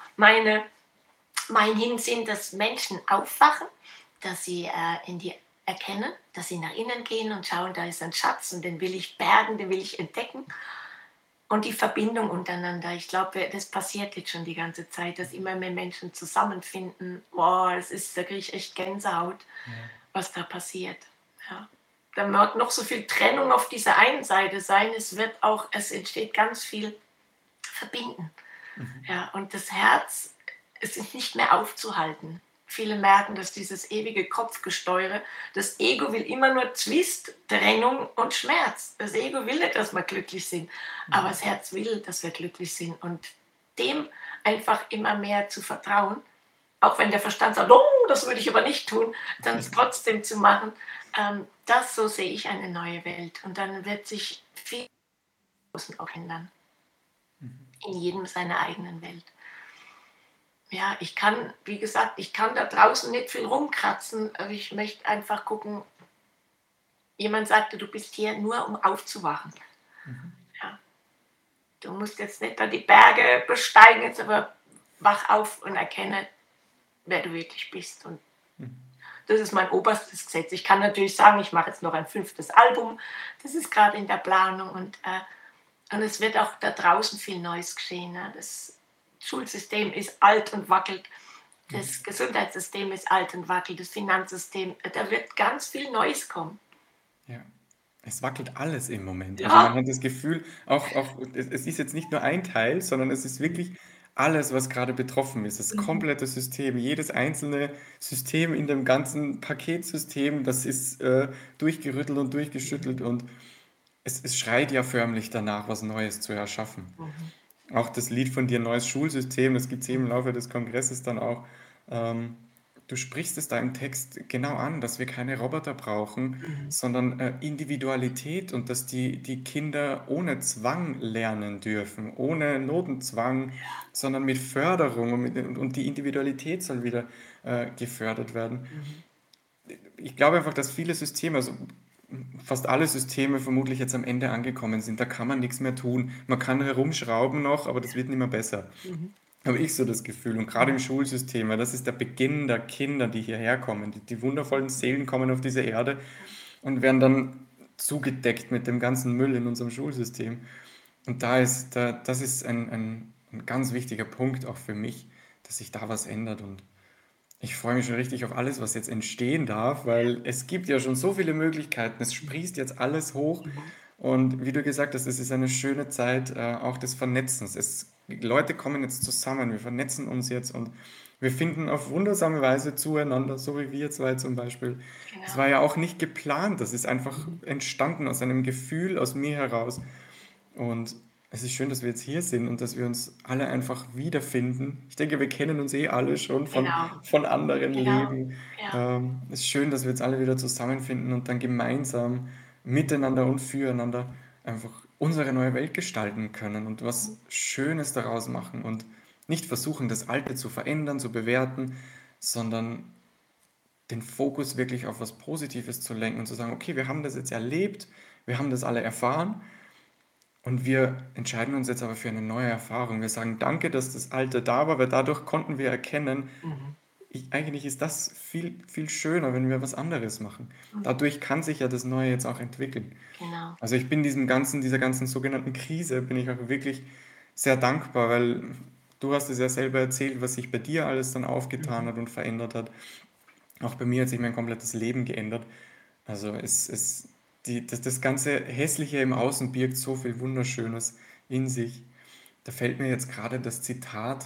mein Hinsinn, dass Menschen aufwachen, dass sie in die erkennen, dass sie nach innen gehen und schauen, da ist ein Schatz und den will ich bergen, den will ich entdecken. Und die Verbindung untereinander, ich glaube, das passiert jetzt schon die ganze Zeit, dass immer mehr Menschen zusammenfinden. Boah, da kriege ich echt Gänsehaut, Ja. was da passiert. Ja. Da mag noch so viel Trennung auf dieser einen Seite sein, es entsteht ganz viel Verbinden. Mhm. Ja, und das Herz, es ist nicht mehr aufzuhalten. Viele merken, dass dieses ewige Kopfgesteuere, das Ego will immer nur Zwist, Trennung und Schmerz. Das Ego will nicht, dass wir glücklich sind, aber Mhm. das Herz will, dass wir glücklich sind. Und dem einfach immer mehr zu vertrauen, auch wenn der Verstand sagt, oh, das würde ich aber nicht tun, dann es trotzdem zu machen. So sehe ich eine neue Welt. Und dann wird sich viel auch ändern. In jedem seiner eigenen Welt. Ja, wie gesagt, ich kann da draußen nicht viel rumkratzen, aber ich möchte einfach gucken. Jemand sagte, du bist hier nur, um aufzuwachen. Ja. Du musst jetzt nicht da die Berge besteigen, jetzt aber wach auf und erkenne, wer du wirklich bist. Und das ist mein oberstes Gesetz. Ich kann natürlich sagen, ich mache jetzt noch ein 5. Album. Das ist gerade in der Planung. Und es wird auch da draußen viel Neues geschehen. Ne? Das Schulsystem ist alt und wackelt. Das Gesundheitssystem ist alt und wackelt. Das Finanzsystem, da wird ganz viel Neues kommen. Ja. Es wackelt alles im Moment. Also man Ja, hat das Gefühl, es ist jetzt nicht nur ein Teil, sondern es ist wirklich alles, was gerade betroffen ist. Das komplette System, jedes einzelne System in dem ganzen Paketsystem, das ist durchgerüttelt und durchgeschüttelt und es schreit ja förmlich danach, was Neues zu erschaffen. Auch das Lied von dir, Neues Schulsystem, das gibt es eben im Laufe des Kongresses dann auch. Ähm, Du sprichst es da im Text genau an, dass wir keine Roboter brauchen, sondern Individualität und dass die Kinder ohne Zwang lernen dürfen, ohne Notenzwang, sondern mit Förderung und die Individualität soll wieder gefördert werden. Ich glaube einfach, dass viele Systeme, also fast alle Systeme vermutlich jetzt am Ende angekommen sind. Da kann man nichts mehr tun. Man kann herumschrauben noch, aber das wird nicht mehr besser. Habe ich so das Gefühl. Und gerade im Schulsystem, weil das ist der Beginn der Kinder, die hierher kommen. Die wundervollen Seelen kommen auf diese Erde und werden dann zugedeckt mit dem ganzen Müll in unserem Schulsystem. Und das ist ein ganz wichtiger Punkt auch für mich, dass sich da was ändert. Und ich freue mich schon richtig auf alles, was jetzt entstehen darf, weil es gibt ja schon so viele Möglichkeiten. Es sprießt jetzt alles hoch. Und wie du gesagt hast, es ist eine schöne Zeit auch des Vernetzens. Leute kommen jetzt zusammen, wir vernetzen uns jetzt und wir finden auf wundersame Weise zueinander, so wie wir zwei zum Beispiel. Es genau. war ja auch nicht geplant, das ist einfach entstanden aus einem Gefühl aus mir heraus. Und es ist schön, dass wir jetzt hier sind und dass wir uns alle einfach wiederfinden. Ich denke, wir kennen uns eh alle schon Genau. von anderen Genau. Leben. Ja. Es ist schön, dass wir jetzt alle wieder zusammenfinden und dann gemeinsam miteinander und füreinander einfach unsere neue Welt gestalten können und was Schönes daraus machen und nicht versuchen, das Alte zu verändern, zu bewerten, sondern den Fokus wirklich auf was Positives zu lenken und zu sagen, okay, wir haben das jetzt erlebt, wir haben das alle erfahren und wir entscheiden uns jetzt aber für eine neue Erfahrung. Wir sagen danke, dass das Alte da war, weil dadurch konnten wir erkennen, eigentlich ist das viel, viel schöner, wenn wir was anderes machen. Dadurch kann sich ja das Neue jetzt auch entwickeln. Genau. Also ich bin dieser ganzen sogenannten Krise, bin ich auch wirklich sehr dankbar, weil du hast es ja selber erzählt, was sich bei dir alles dann aufgetan hat und verändert hat. Auch bei mir hat sich mein komplettes Leben geändert. Also das ganze Hässliche im Außen birgt so viel Wunderschönes in sich. Da fällt mir jetzt gerade das Zitat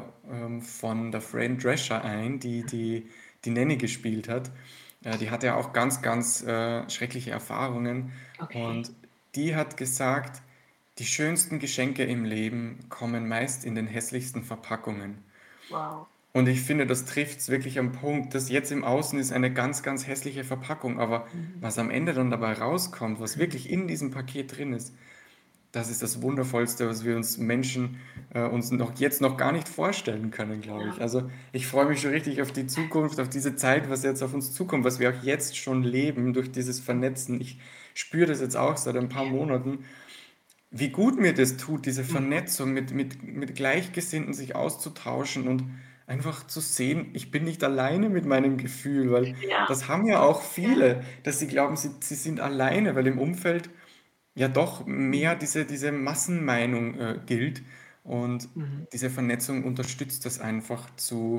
von der Fran Drescher ein, die Nanny gespielt hat. Die hatte ja auch ganz, ganz schreckliche Erfahrungen. Okay. Und die hat gesagt, die schönsten Geschenke im Leben kommen meist in den hässlichsten Verpackungen. Wow. Und ich finde, das trifft es wirklich am Punkt. Das jetzt im Außen ist eine ganz, ganz hässliche Verpackung, aber was am Ende dann dabei rauskommt, was wirklich in diesem Paket drin ist, das ist das Wundervollste, was wir uns Menschen uns jetzt noch gar nicht vorstellen können, glaube ich. Ja. Also ich freue mich schon richtig auf die Zukunft, auf diese Zeit, was jetzt auf uns zukommt, was wir auch jetzt schon leben durch dieses Vernetzen. Ich spüre das jetzt auch seit ein paar Monaten, wie gut mir das tut, diese Vernetzung mit Gleichgesinnten sich auszutauschen und einfach zu sehen, ich bin nicht alleine mit meinem Gefühl, weil Ja. das haben ja auch Ja. viele, dass sie glauben, sie sind alleine, weil im Umfeld ja doch mehr diese Massenmeinung gilt und diese Vernetzung unterstützt das einfach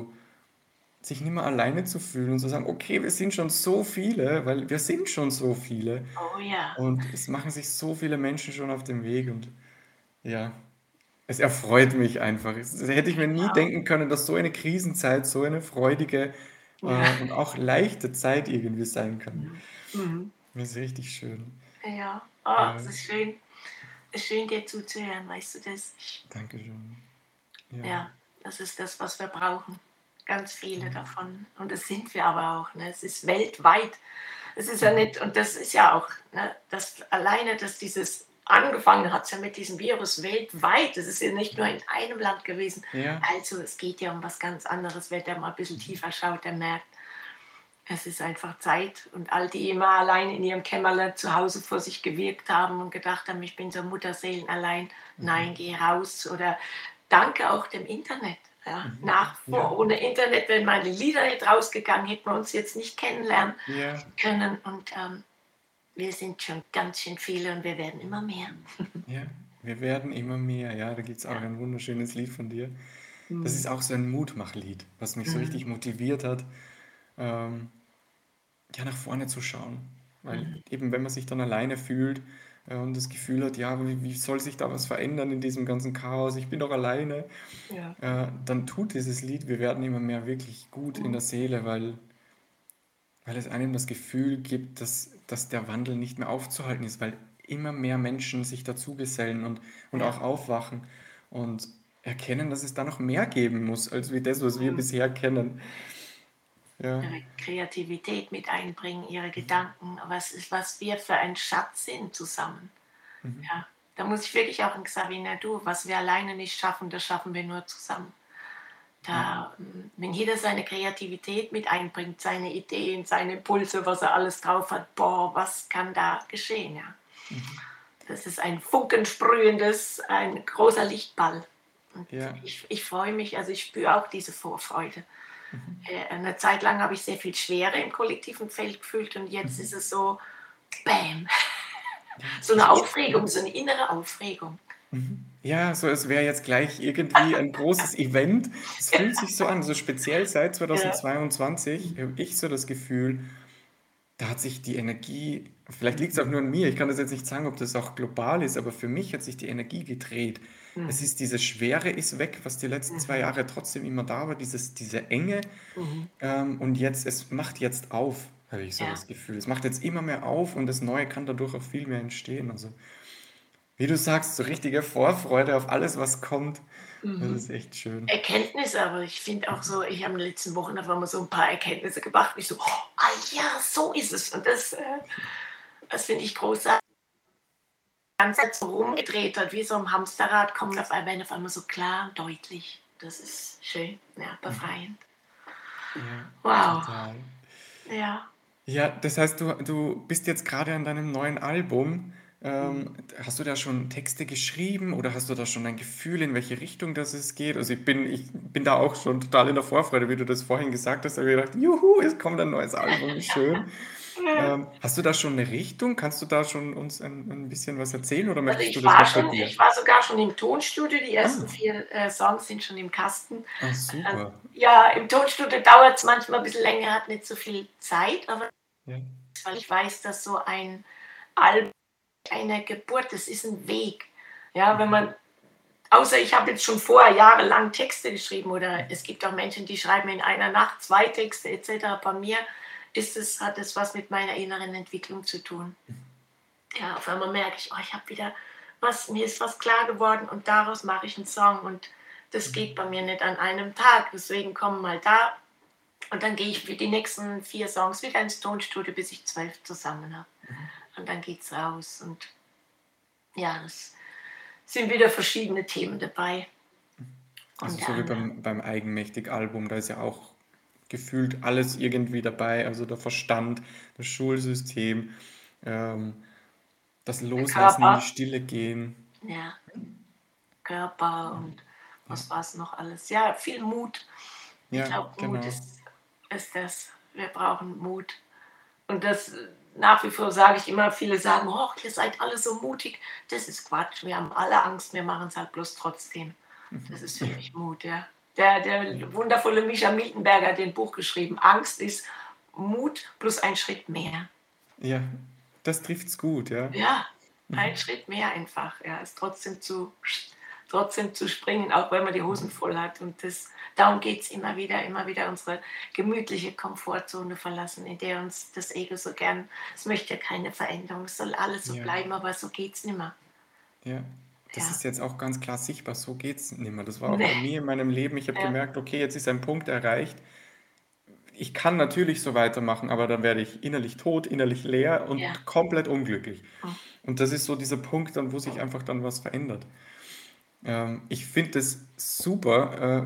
sich nicht mehr alleine zu fühlen und zu sagen, okay, wir sind schon so viele, weil wir sind schon so viele Oh ja. und es machen sich so viele Menschen schon auf den Weg und ja, es erfreut mich einfach. Hätte ich mir nie Genau. denken können, dass so eine Krisenzeit so eine freudige Ja. und auch leichte Zeit irgendwie sein kann. Mhm. Das ist richtig schön. Ja. Oh, Ja, es ist schön. Es ist schön, dir zuzuhören, weißt du das? danke schön. Ja. Ja, das ist das, was wir brauchen. ganz viele Mhm. davon. Und das sind wir aber auch. Ne? Es ist weltweit. Es ist ja nicht, und das ist ja auch, ne, das alleine, dass dieses angefangen hat ja mit diesem Virus weltweit. Das ist ja nicht nur in einem Land gewesen. Ja. Also es geht ja um was ganz anderes. Wer da mal ein bisschen Mhm. tiefer schaut, der merkt, es ist einfach Zeit. Und all die immer allein in ihrem Kämmerlein zu Hause vor sich gewirkt haben und gedacht haben, ich bin so Mutterseelen allein. Nein, Mhm. geh raus. Oder danke auch dem Internet. Ja, Mhm. nach Ja. vor, ohne Internet wären meine Lieder nicht rausgegangen, hätten wir uns jetzt nicht kennenlernen Ja. können. Und wir sind schon ganz schön viele und wir werden immer mehr. Ja. Wir werden immer mehr. Ja, da gibt es auch Ja. ein wunderschönes Lied von dir. Das ist Mhm. auch so ein Mutmachlied, was mich so richtig Mhm. motiviert hat, ähm, ja, nach vorne zu schauen. Weil Mhm. eben, wenn man sich dann alleine fühlt und das Gefühl hat, ja, wie soll sich da was verändern in diesem ganzen Chaos? Ich bin doch alleine. Ja. Dann tut dieses Lied, wir werden immer mehr wirklich gut in Mhm. der Seele, weil es einem das Gefühl gibt, dass der Wandel nicht mehr aufzuhalten ist, weil immer mehr Menschen sich dazugesellen und Ja. auch aufwachen und erkennen, dass es da noch mehr geben muss, als wie das, was wir Mhm. bisher kennen. Ja. Ihre Kreativität mit einbringen, ihre Gedanken, was wir für ein Schatz sind zusammen. Mhm. Ja. Da muss ich wirklich auch in Xavier, du, was wir alleine nicht schaffen, das schaffen wir nur zusammen. Ja. Wenn jeder seine Kreativität mit einbringt, seine Ideen, seine Impulse, was er alles drauf hat, boah, was kann da geschehen, ja. Mhm. Das ist ein funkensprühendes, ein großer Lichtball. Und Ja. ich freue mich, also ich spüre auch diese Vorfreude. Mhm. Eine Zeit lang habe ich sehr viel Schwere im kollektiven Feld gefühlt und jetzt ist Mhm. es so, bam, Ja. so eine Aufregung, so eine innere Aufregung. Mhm. Ja, so es wäre jetzt gleich irgendwie ein großes Event. Es fühlt sich so an, so speziell seit Ja. 2022 habe ich so das Gefühl, da hat sich die Energie, vielleicht liegt es auch nur an mir, ich kann das jetzt nicht sagen, ob das auch global ist, aber für mich hat sich die Energie gedreht. Es Mhm. ist diese Schwere ist weg, was die letzten zwei Mhm. Jahre trotzdem immer da war, diese Enge. Mhm. Und jetzt, es macht jetzt auf, habe ich so Ja. das Gefühl. Es macht jetzt immer mehr auf und das Neue kann dadurch auch viel mehr entstehen. Also, wie du sagst, so richtige Vorfreude auf alles, was kommt. Das ist Mhm. echt schön. Erkenntnisse, aber ich finde auch so, ich habe in den letzten Wochen auf einmal so ein paar Erkenntnisse gemacht. Ich so, oh, ah ja, so ist es. Und das finde ich großartig. Ganz so rumgedreht hat, wie so im Hamsterrad, kommen auf einmal so klar und deutlich. Das ist schön, ja, Mhm. befreiend. Ja, Wow, total. ja. Ja, das heißt, du bist jetzt gerade an deinem neuen Album. Mhm. Hast du da schon Texte geschrieben oder hast du da schon ein Gefühl, in welche Richtung das es geht? Also ich bin da auch schon total in der Vorfreude, wie du das vorhin gesagt hast. Da habe ich gedacht, juhu, es kommt ein neues Album, wie schön. Hast du da schon eine Richtung? Kannst du da schon uns ein bisschen was erzählen oder Also möchtest du das noch bei dir? ich war sogar schon im Tonstudio, die ersten Ah, 4 Songs sind schon im Kasten. ah, super. Ja, im Tonstudio dauert es manchmal ein bisschen länger, hat nicht so viel Zeit, aber Ja. weil ich weiß, dass so ein Album eine Geburt, das ist ein Weg. Ja, wenn Mhm. man, außer ich habe jetzt schon vorher jahrelang Texte geschrieben oder es gibt auch Menschen, die schreiben in einer Nacht 2 Texte etc. Bei mir hat es was mit meiner inneren Entwicklung zu tun. Ja, auf einmal merke ich, oh, ich habe wieder mir ist was klar geworden und daraus mache ich einen Song und das geht bei mir nicht an einem Tag. Deswegen kommen mal da und dann gehe ich für die nächsten 4 Songs wieder ins Tonstudio, bis ich 12 zusammen habe. Mhm. Und dann geht's raus und ja, es sind wieder verschiedene Themen dabei. Also Unter so wie anderem. beim Eigenmächtig-Album, da ist ja auch gefühlt alles irgendwie dabei, also der Verstand, das Schulsystem, ähm, das Der Loslassen in die Körper, Stille gehen. ja, Körper und Ja, was war es noch alles? Ja, viel Mut. Ich ja, glaube, Mut genau. ist das. Wir brauchen Mut. Und das nach wie vor sage ich immer, viele sagen, oh, ihr seid alle so mutig. Das ist Quatsch. Wir haben alle Angst, wir machen es halt bloß trotzdem. Das ist für Ja, mich Mut, ja. ja, Der wundervolle Micha Miltenberger hat ein Buch geschrieben. Angst ist Mut plus ein Schritt mehr. ja, das trifft's gut, ja. Ja, ein Mhm. Schritt mehr einfach. Ja, es trotzdem zu springen, auch wenn man die Hosen Mhm. voll hat. Und darum geht es immer wieder unsere gemütliche Komfortzone verlassen, in der uns das Ego so gern, es möchte ja keine Veränderung, es soll alles so Ja, bleiben, aber so geht es nicht mehr. ja. das ja, ist jetzt auch ganz klar sichtbar, so geht's nicht mehr. Das war auch ne, bei mir in meinem Leben. Ich habe ja, gemerkt, okay, jetzt ist ein Punkt erreicht. Ich kann natürlich so weitermachen, aber dann werde ich innerlich tot, innerlich leer ja, und komplett unglücklich. hm, Und das ist so dieser Punkt dann, wo sich einfach dann was verändert. Ich finde es super,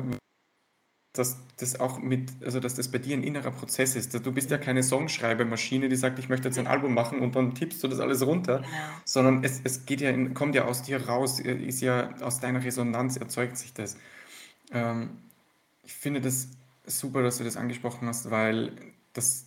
dass das auch also dass das bei dir ein innerer Prozess ist. Du bist ja keine Songschreibemaschine, die sagt, ich möchte jetzt ein ne, Album machen und dann tippst du das alles runter, genau. sondern es geht ja kommt ja aus dir raus, ist ja aus deiner Resonanz erzeugt sich das. Ähm, Ich finde das super, dass du das angesprochen hast, weil das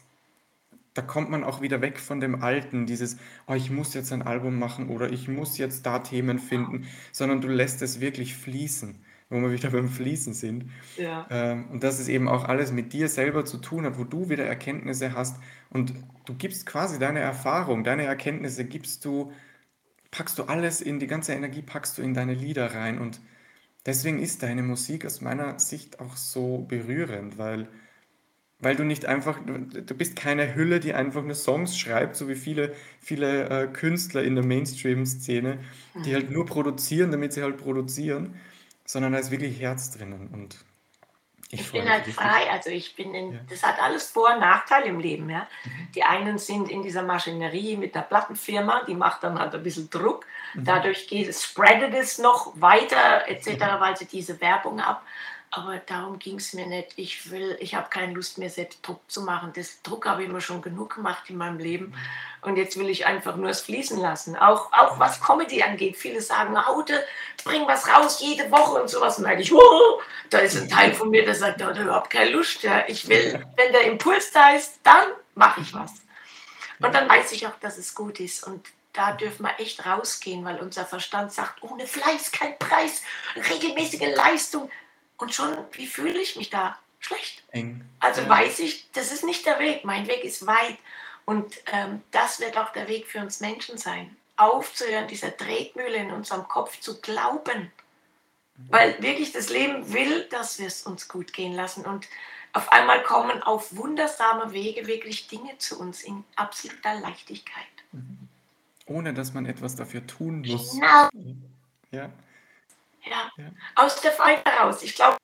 da kommt man auch wieder weg von dem Alten, dieses, oh, ich muss jetzt ein Album machen oder ich muss jetzt da Themen finden, sondern du lässt es wirklich fließen, wo wir wieder beim Fließen sind. Ja, Und dass es eben auch alles mit dir selber zu tun hat, wo du wieder Erkenntnisse hast und du gibst quasi deine Erfahrung, deine Erkenntnisse packst du alles in, die ganze Energie packst du in deine Lieder rein und deswegen ist deine Musik aus meiner Sicht auch so berührend, weil du nicht einfach, du bist keine Hülle, die einfach nur Songs schreibt, so wie viele Künstler in der Mainstream-Szene, die hm. halt nur produzieren, damit sie halt produzieren, sondern da ist wirklich Herz drinnen und ich Ich freue bin mich halt richtig. frei, also ich bin Ja. das hat alles Vor- und Nachteile im Leben, ja. Mhm. Die einen sind in dieser Maschinerie mit der Plattenfirma, die macht dann halt ein bisschen Druck. Mhm. Dadurch spreadet es noch weiter et cetera, weil sie diese Werbung ab. Aber darum ging es mir nicht. Ich habe keine Lust mehr, selbst Druck zu machen. Das Druck habe ich mir schon genug gemacht in meinem Leben. Und jetzt will ich einfach nur es fließen lassen. Auch was Comedy angeht. Viele sagen, Haute, bring was raus jede Woche und sowas. Und dann ich, da ist ein Teil von mir, der sagt, da hat er überhaupt keine Lust. Ja. Ich will, wenn der Impuls da ist, dann mache ich was. Und Ja. dann weiß ich auch, dass es gut ist. Und da dürfen wir echt rausgehen, weil unser Verstand sagt, ohne Fleiß kein Preis, regelmäßige Leistung. Und schon, wie fühle ich mich da? Schlecht. Eng. Also Ja. weiß ich, das ist nicht der Weg. Mein Weg ist weit. Und das wird auch der Weg für uns Menschen sein. Aufzuhören, dieser Tretmühle in unserem Kopf zu glauben. Weil wirklich das Leben will, dass wir es uns gut gehen lassen. Und auf einmal kommen auf wundersame Wege wirklich Dinge zu uns in absoluter Leichtigkeit. Ohne dass man etwas dafür tun muss. Genau, Ja, ja. ja, Aus der Freude heraus. Ich glaube,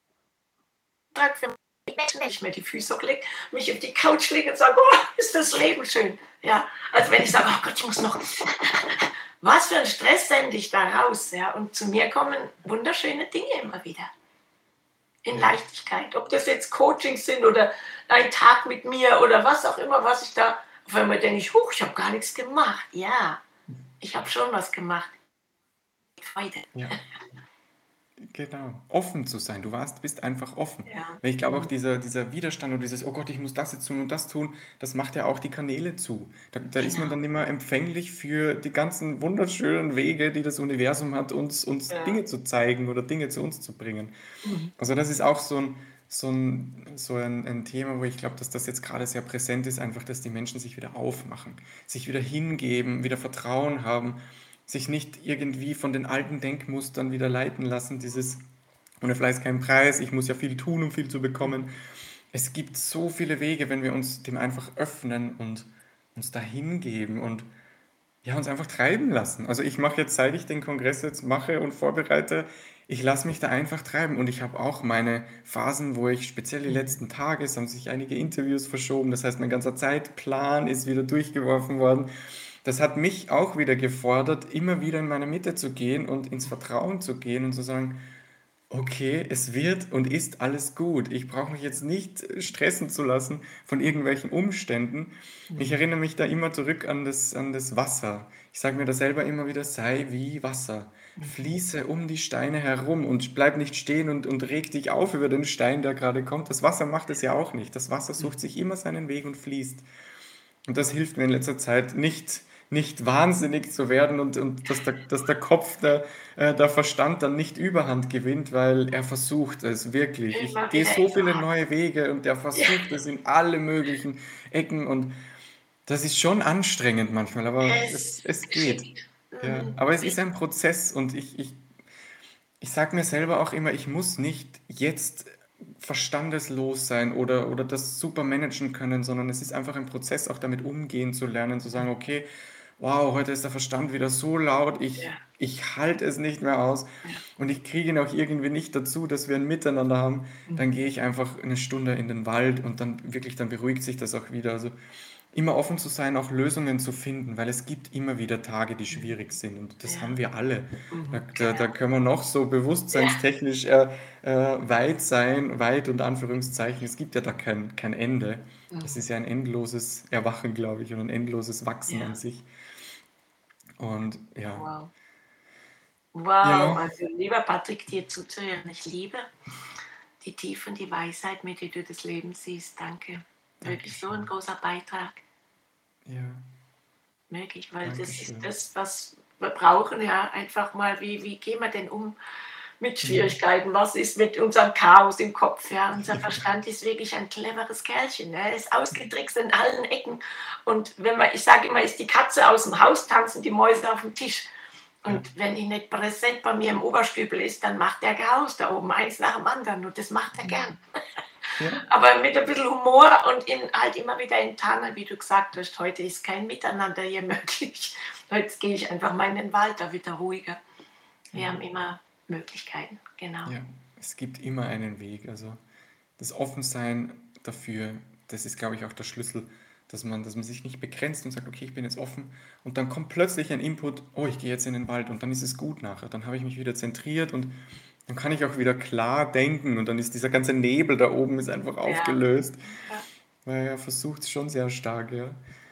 für mich, wenn ich mir die Füße hochlege, mich auf die Couch lege und sage, oh, ist das Leben schön. Ja, also wenn ich sage, oh Gott, ich muss noch, was für ein Stress sende ich da raus. Ja, und zu mir kommen wunderschöne Dinge immer wieder. In ja. Leichtigkeit. Ob das jetzt Coachings sind oder ein Tag mit mir oder was auch immer, was ich da, auf einmal denke ich, huch, ich habe gar nichts gemacht. Ja, ich habe schon was gemacht. Freude. Ja. Genau, offen zu sein. Bist einfach offen. Ja. Weil ich glaube auch dieser Widerstand und dieses, oh Gott, ich muss das jetzt tun und das tun, das macht ja auch die Kanäle zu. Da ist man Genau. dann immer empfänglich für die ganzen wunderschönen Wege, die das Universum hat, uns Ja. Dinge zu zeigen oder Dinge zu uns zu bringen. Mhm. Also das ist auch so ein Thema, wo ich glaube, dass das jetzt gerade sehr präsent ist, einfach, dass die Menschen sich wieder aufmachen, sich wieder hingeben, wieder Vertrauen haben, sich nicht irgendwie von den alten Denkmustern wieder leiten lassen, dieses ohne Fleiß kein Preis, ich muss ja viel tun, um viel zu bekommen. Es gibt so viele Wege, wenn wir uns dem einfach öffnen und uns da hingeben und ja, uns einfach treiben lassen. Also ich mache jetzt, seit ich den Kongress jetzt mache und vorbereite, ich lasse mich da einfach treiben. Und ich habe auch meine Phasen, wo ich, speziell die letzten Tage, es haben sich einige Interviews verschoben, das heißt, mein ganzer Zeitplan ist wieder durchgeworfen worden. Das hat mich auch wieder gefordert, immer wieder in meine Mitte zu gehen und ins Vertrauen zu gehen und zu sagen, okay, es wird und ist alles gut. Ich brauche mich jetzt nicht stressen zu lassen von irgendwelchen Umständen. Ich erinnere mich da immer zurück an das Wasser. Ich sage mir da selber immer wieder, sei wie Wasser. Fließe um die Steine herum und bleib nicht stehen und reg dich auf über den Stein, der gerade kommt. Das Wasser macht es ja auch nicht. Das Wasser sucht sich immer seinen Weg und fließt. Und das hilft mir in letzter Zeit nicht wahnsinnig zu werden und dass der Kopf, der Verstand dann nicht Überhand gewinnt, weil er versucht es wirklich. Ich Immer gehe wieder, so viele immer. neue Wege und der Ja, versucht es in alle möglichen Ecken und das ist schon anstrengend manchmal, aber es es geht. geschieht. Ja, Mhm. aber es ist ein Prozess und ich sage mir selber auch immer, ich muss nicht jetzt verstandeslos sein oder das super managen können, sondern es ist einfach ein Prozess, auch damit umgehen zu lernen, zu sagen, okay, wow, heute ist der Verstand wieder so laut, Ja, ich halte es nicht mehr aus ja. und ich kriege ihn auch irgendwie nicht dazu, dass wir ein Miteinander haben, dann Mhm. gehe ich einfach eine Stunde in den Wald und dann wirklich, dann beruhigt sich das auch wieder. Also immer offen zu sein, auch Lösungen zu finden, weil es gibt immer wieder Tage, die schwierig Mhm. sind und das haben Ja, wir alle. Da genau. können wir noch so Ja, bewusstseinstechnisch weit sein, weit und Anführungszeichen, es gibt ja da kein Ende. Es ist mhm. ja ein endloses Erwachen, glaube ich, und ein endloses Wachsen an Ja, sich. Und ja, wow. Wow, ja, also lieber Patrick, dir zuzuhören. Ich liebe die Tiefe und die Weisheit, mit der du das Leben siehst. Danke. Wirklich so ein Dankeschön. großer Beitrag. Ja, Wirklich, weil das ist Dankeschön. das, was wir brauchen, ja. Einfach mal, wie gehen wir denn um mit Mhm. Schwierigkeiten? Was ist mit unserem Chaos im Kopf? Ja, unser Verstand ist wirklich ein cleveres Kerlchen. Er ist ausgetrickst in allen Ecken. Und wenn man, ich sage immer, ist die Katze aus dem Haus, tanzen die Mäuse auf dem Tisch. Ja, Und wenn ich nicht präsent bei mir im Oberstübel ist, dann macht der Chaos da oben, eins nach dem anderen. Und das macht er gern. ja, Aber mit ein bisschen Humor und halt immer wieder in Tarnen, wie du gesagt hast, heute ist kein Miteinander hier möglich. Heute gehe ich einfach mal in den Wald, da wird er ruhiger. Wir haben immer Möglichkeiten, genau. ja. Es gibt immer einen Weg. Also das Offensein dafür, das ist, glaube ich, auch der Schlüssel, dass man sich nicht begrenzt und sagt, okay, ich bin jetzt offen und dann kommt plötzlich ein Input, oh, ich gehe jetzt in den Wald und dann ist es gut nachher. Dann habe ich mich wieder zentriert und dann kann ich auch wieder klar denken und dann ist dieser ganze Nebel da oben ist einfach Ja, aufgelöst, ja. weil er versucht es schon sehr stark, ja.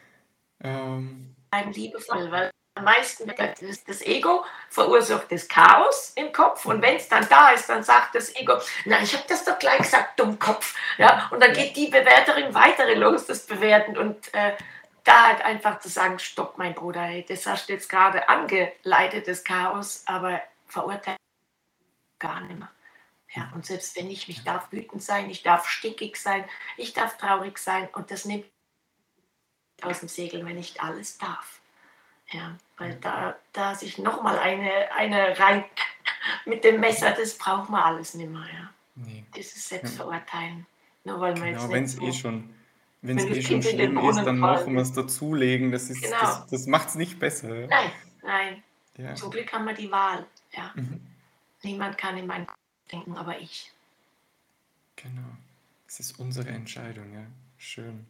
Ähm, Bleiben liebevoll, weil am meisten das Ego verursacht das Chaos im Kopf und wenn es dann da ist, dann sagt das Ego, na, ich habe das doch gleich gesagt, Dummkopf. Ja? Und dann ja, geht die Bewerterin weitere los, das Bewerten und da halt einfach zu sagen, stopp, mein Bruder, hey, das hast du jetzt gerade angeleitet, das Chaos, aber verurteilt gar nicht mehr. Ja, und selbst wenn ich darf wütend sein, ich darf stickig sein, ich darf traurig sein und das nimmt aus dem Segel, wenn ich alles darf. Ja, weil da sich nochmal eine rein mit dem Messer, das braucht man alles nicht mehr. Ja. nee. Dieses Ja, Selbstverurteilen. Nur weil man jetzt genau, nicht so, wenn es wenn das eh schon Kind in den schlimm ist, Brunnen dann noch gefallen ist. was dazulegen, Genau. das macht es nicht besser. Ja. Nein, nein. Ja. Zum Glück haben wir die Wahl. Ja. Mhm. Niemand kann in meinen Kopf denken, aber ich. Genau. Es ist unsere Entscheidung, ja. Schön.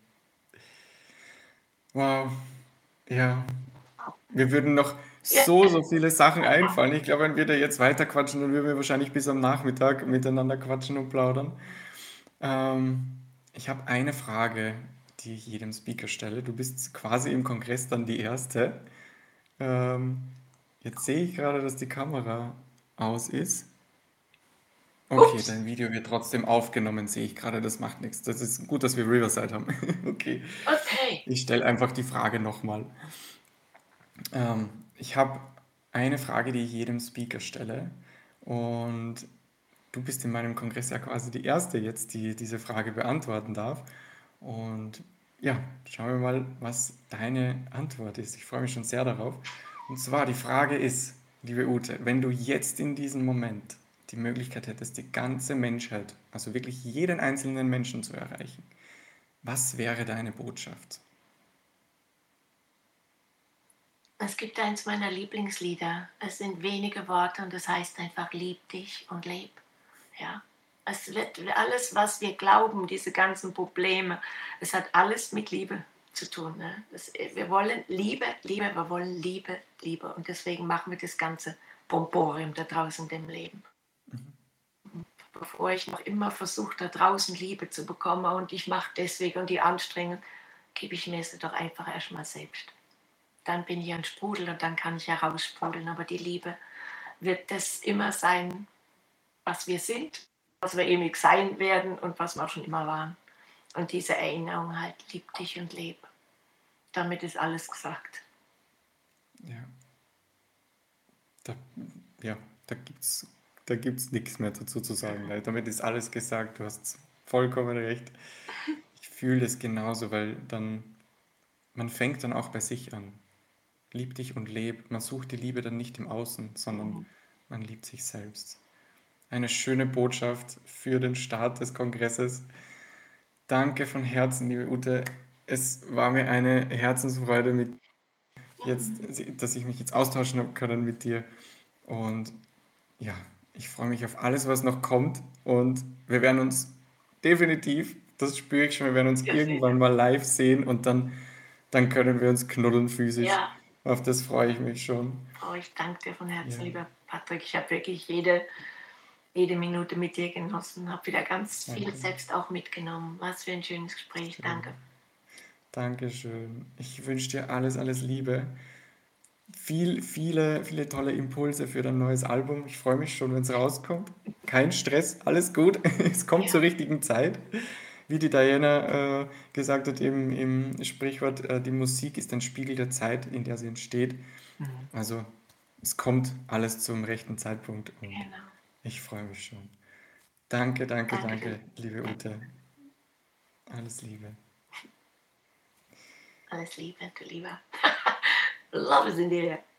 Wow. Ja. Wir würden noch Ja, so viele Sachen einfallen. Ich glaube, wenn wir da jetzt weiterquatschen, dann würden wir wahrscheinlich bis am Nachmittag miteinander quatschen und plaudern. Ähm, Ich habe eine Frage, die ich jedem Speaker stelle. Du bist quasi im Kongress dann die Erste. Ähm, Jetzt sehe ich gerade, dass die Kamera aus ist. Okay, ups, dein Video wird trotzdem aufgenommen, sehe ich gerade, das macht nichts. Das ist gut, dass wir Riverside haben. Okay, okay. ich stelle einfach die Frage nochmal. Ich habe eine Frage, die ich jedem Speaker stelle. Und du bist in meinem Kongress ja quasi die Erste jetzt, die diese Frage beantworten darf. Und ja, schauen wir mal, was deine Antwort ist. Ich freue mich schon sehr darauf. Und zwar, die Frage ist, liebe Ute, wenn du jetzt in diesem Moment die Möglichkeit hättest, die ganze Menschheit, also wirklich jeden einzelnen Menschen zu erreichen, was wäre deine Botschaft? Es gibt eins meiner Lieblingslieder. Es sind wenige Worte und es heißt einfach, lieb dich und leb. Ja. Es wird alles, was wir glauben, diese ganzen Probleme, es hat alles mit Liebe zu tun. Ne? Wir wollen Liebe, Liebe, wir wollen Liebe, Liebe. Und deswegen machen wir das ganze Pomporium da draußen im Leben. Bevor ich noch immer versuche, da draußen Liebe zu bekommen und ich mache deswegen und die Anstrengung, gebe ich mir es doch einfach erstmal selbst. Dann bin ich ein Sprudel und dann kann ich heraussprudeln. Aber die Liebe wird das immer sein, was wir sind, was wir ewig sein werden und was wir auch schon immer waren. Und diese Erinnerung halt, lieb dich und leb. Damit ist alles gesagt. Ja, da, ja, da gibt's nichts mehr dazu zu sagen. Weil damit ist alles gesagt. Du hast vollkommen recht. Ich fühle es genauso, weil dann, man fängt dann auch bei sich an. Lieb dich und leb. Man sucht die Liebe dann nicht im Außen, sondern Mhm. man liebt sich selbst. Eine schöne Botschaft für den Start des Kongresses. Danke von Herzen, liebe Ute. Es war mir eine Herzensfreude mit jetzt, dass ich mich jetzt austauschen habe können mit dir. Und ja, ich freue mich auf alles, was noch kommt. Und wir werden uns definitiv, das spüre ich schon, wir werden uns Ja, irgendwann sicher. mal live sehen und dann können wir uns knuddeln physisch. Ja, Auf das freue ich mich schon. oh, ich danke dir von Herzen, Ja, lieber Patrick. Ich habe wirklich jede Minute mit dir genossen, habe wieder ganz viel danke. selbst auch mitgenommen. Was für ein schönes Gespräch. Danke. Schön. Dankeschön. Ich wünsche dir alles, alles Liebe. Viele tolle Impulse für dein neues Album. Ich freue mich schon, wenn es rauskommt. Kein Stress, alles gut. Es kommt zur Ja, richtigen Zeit. Wie die Diana gesagt hat im Sprichwort, die Musik ist ein Spiegel der Zeit, in der sie entsteht. mhm. Also es kommt alles zum rechten Zeitpunkt und Genau. ich freue mich schon. Danke, danke, Danke für danke, liebe danke. Ute. Alles Liebe. Alles Liebe, du Lieber. Love is in the air.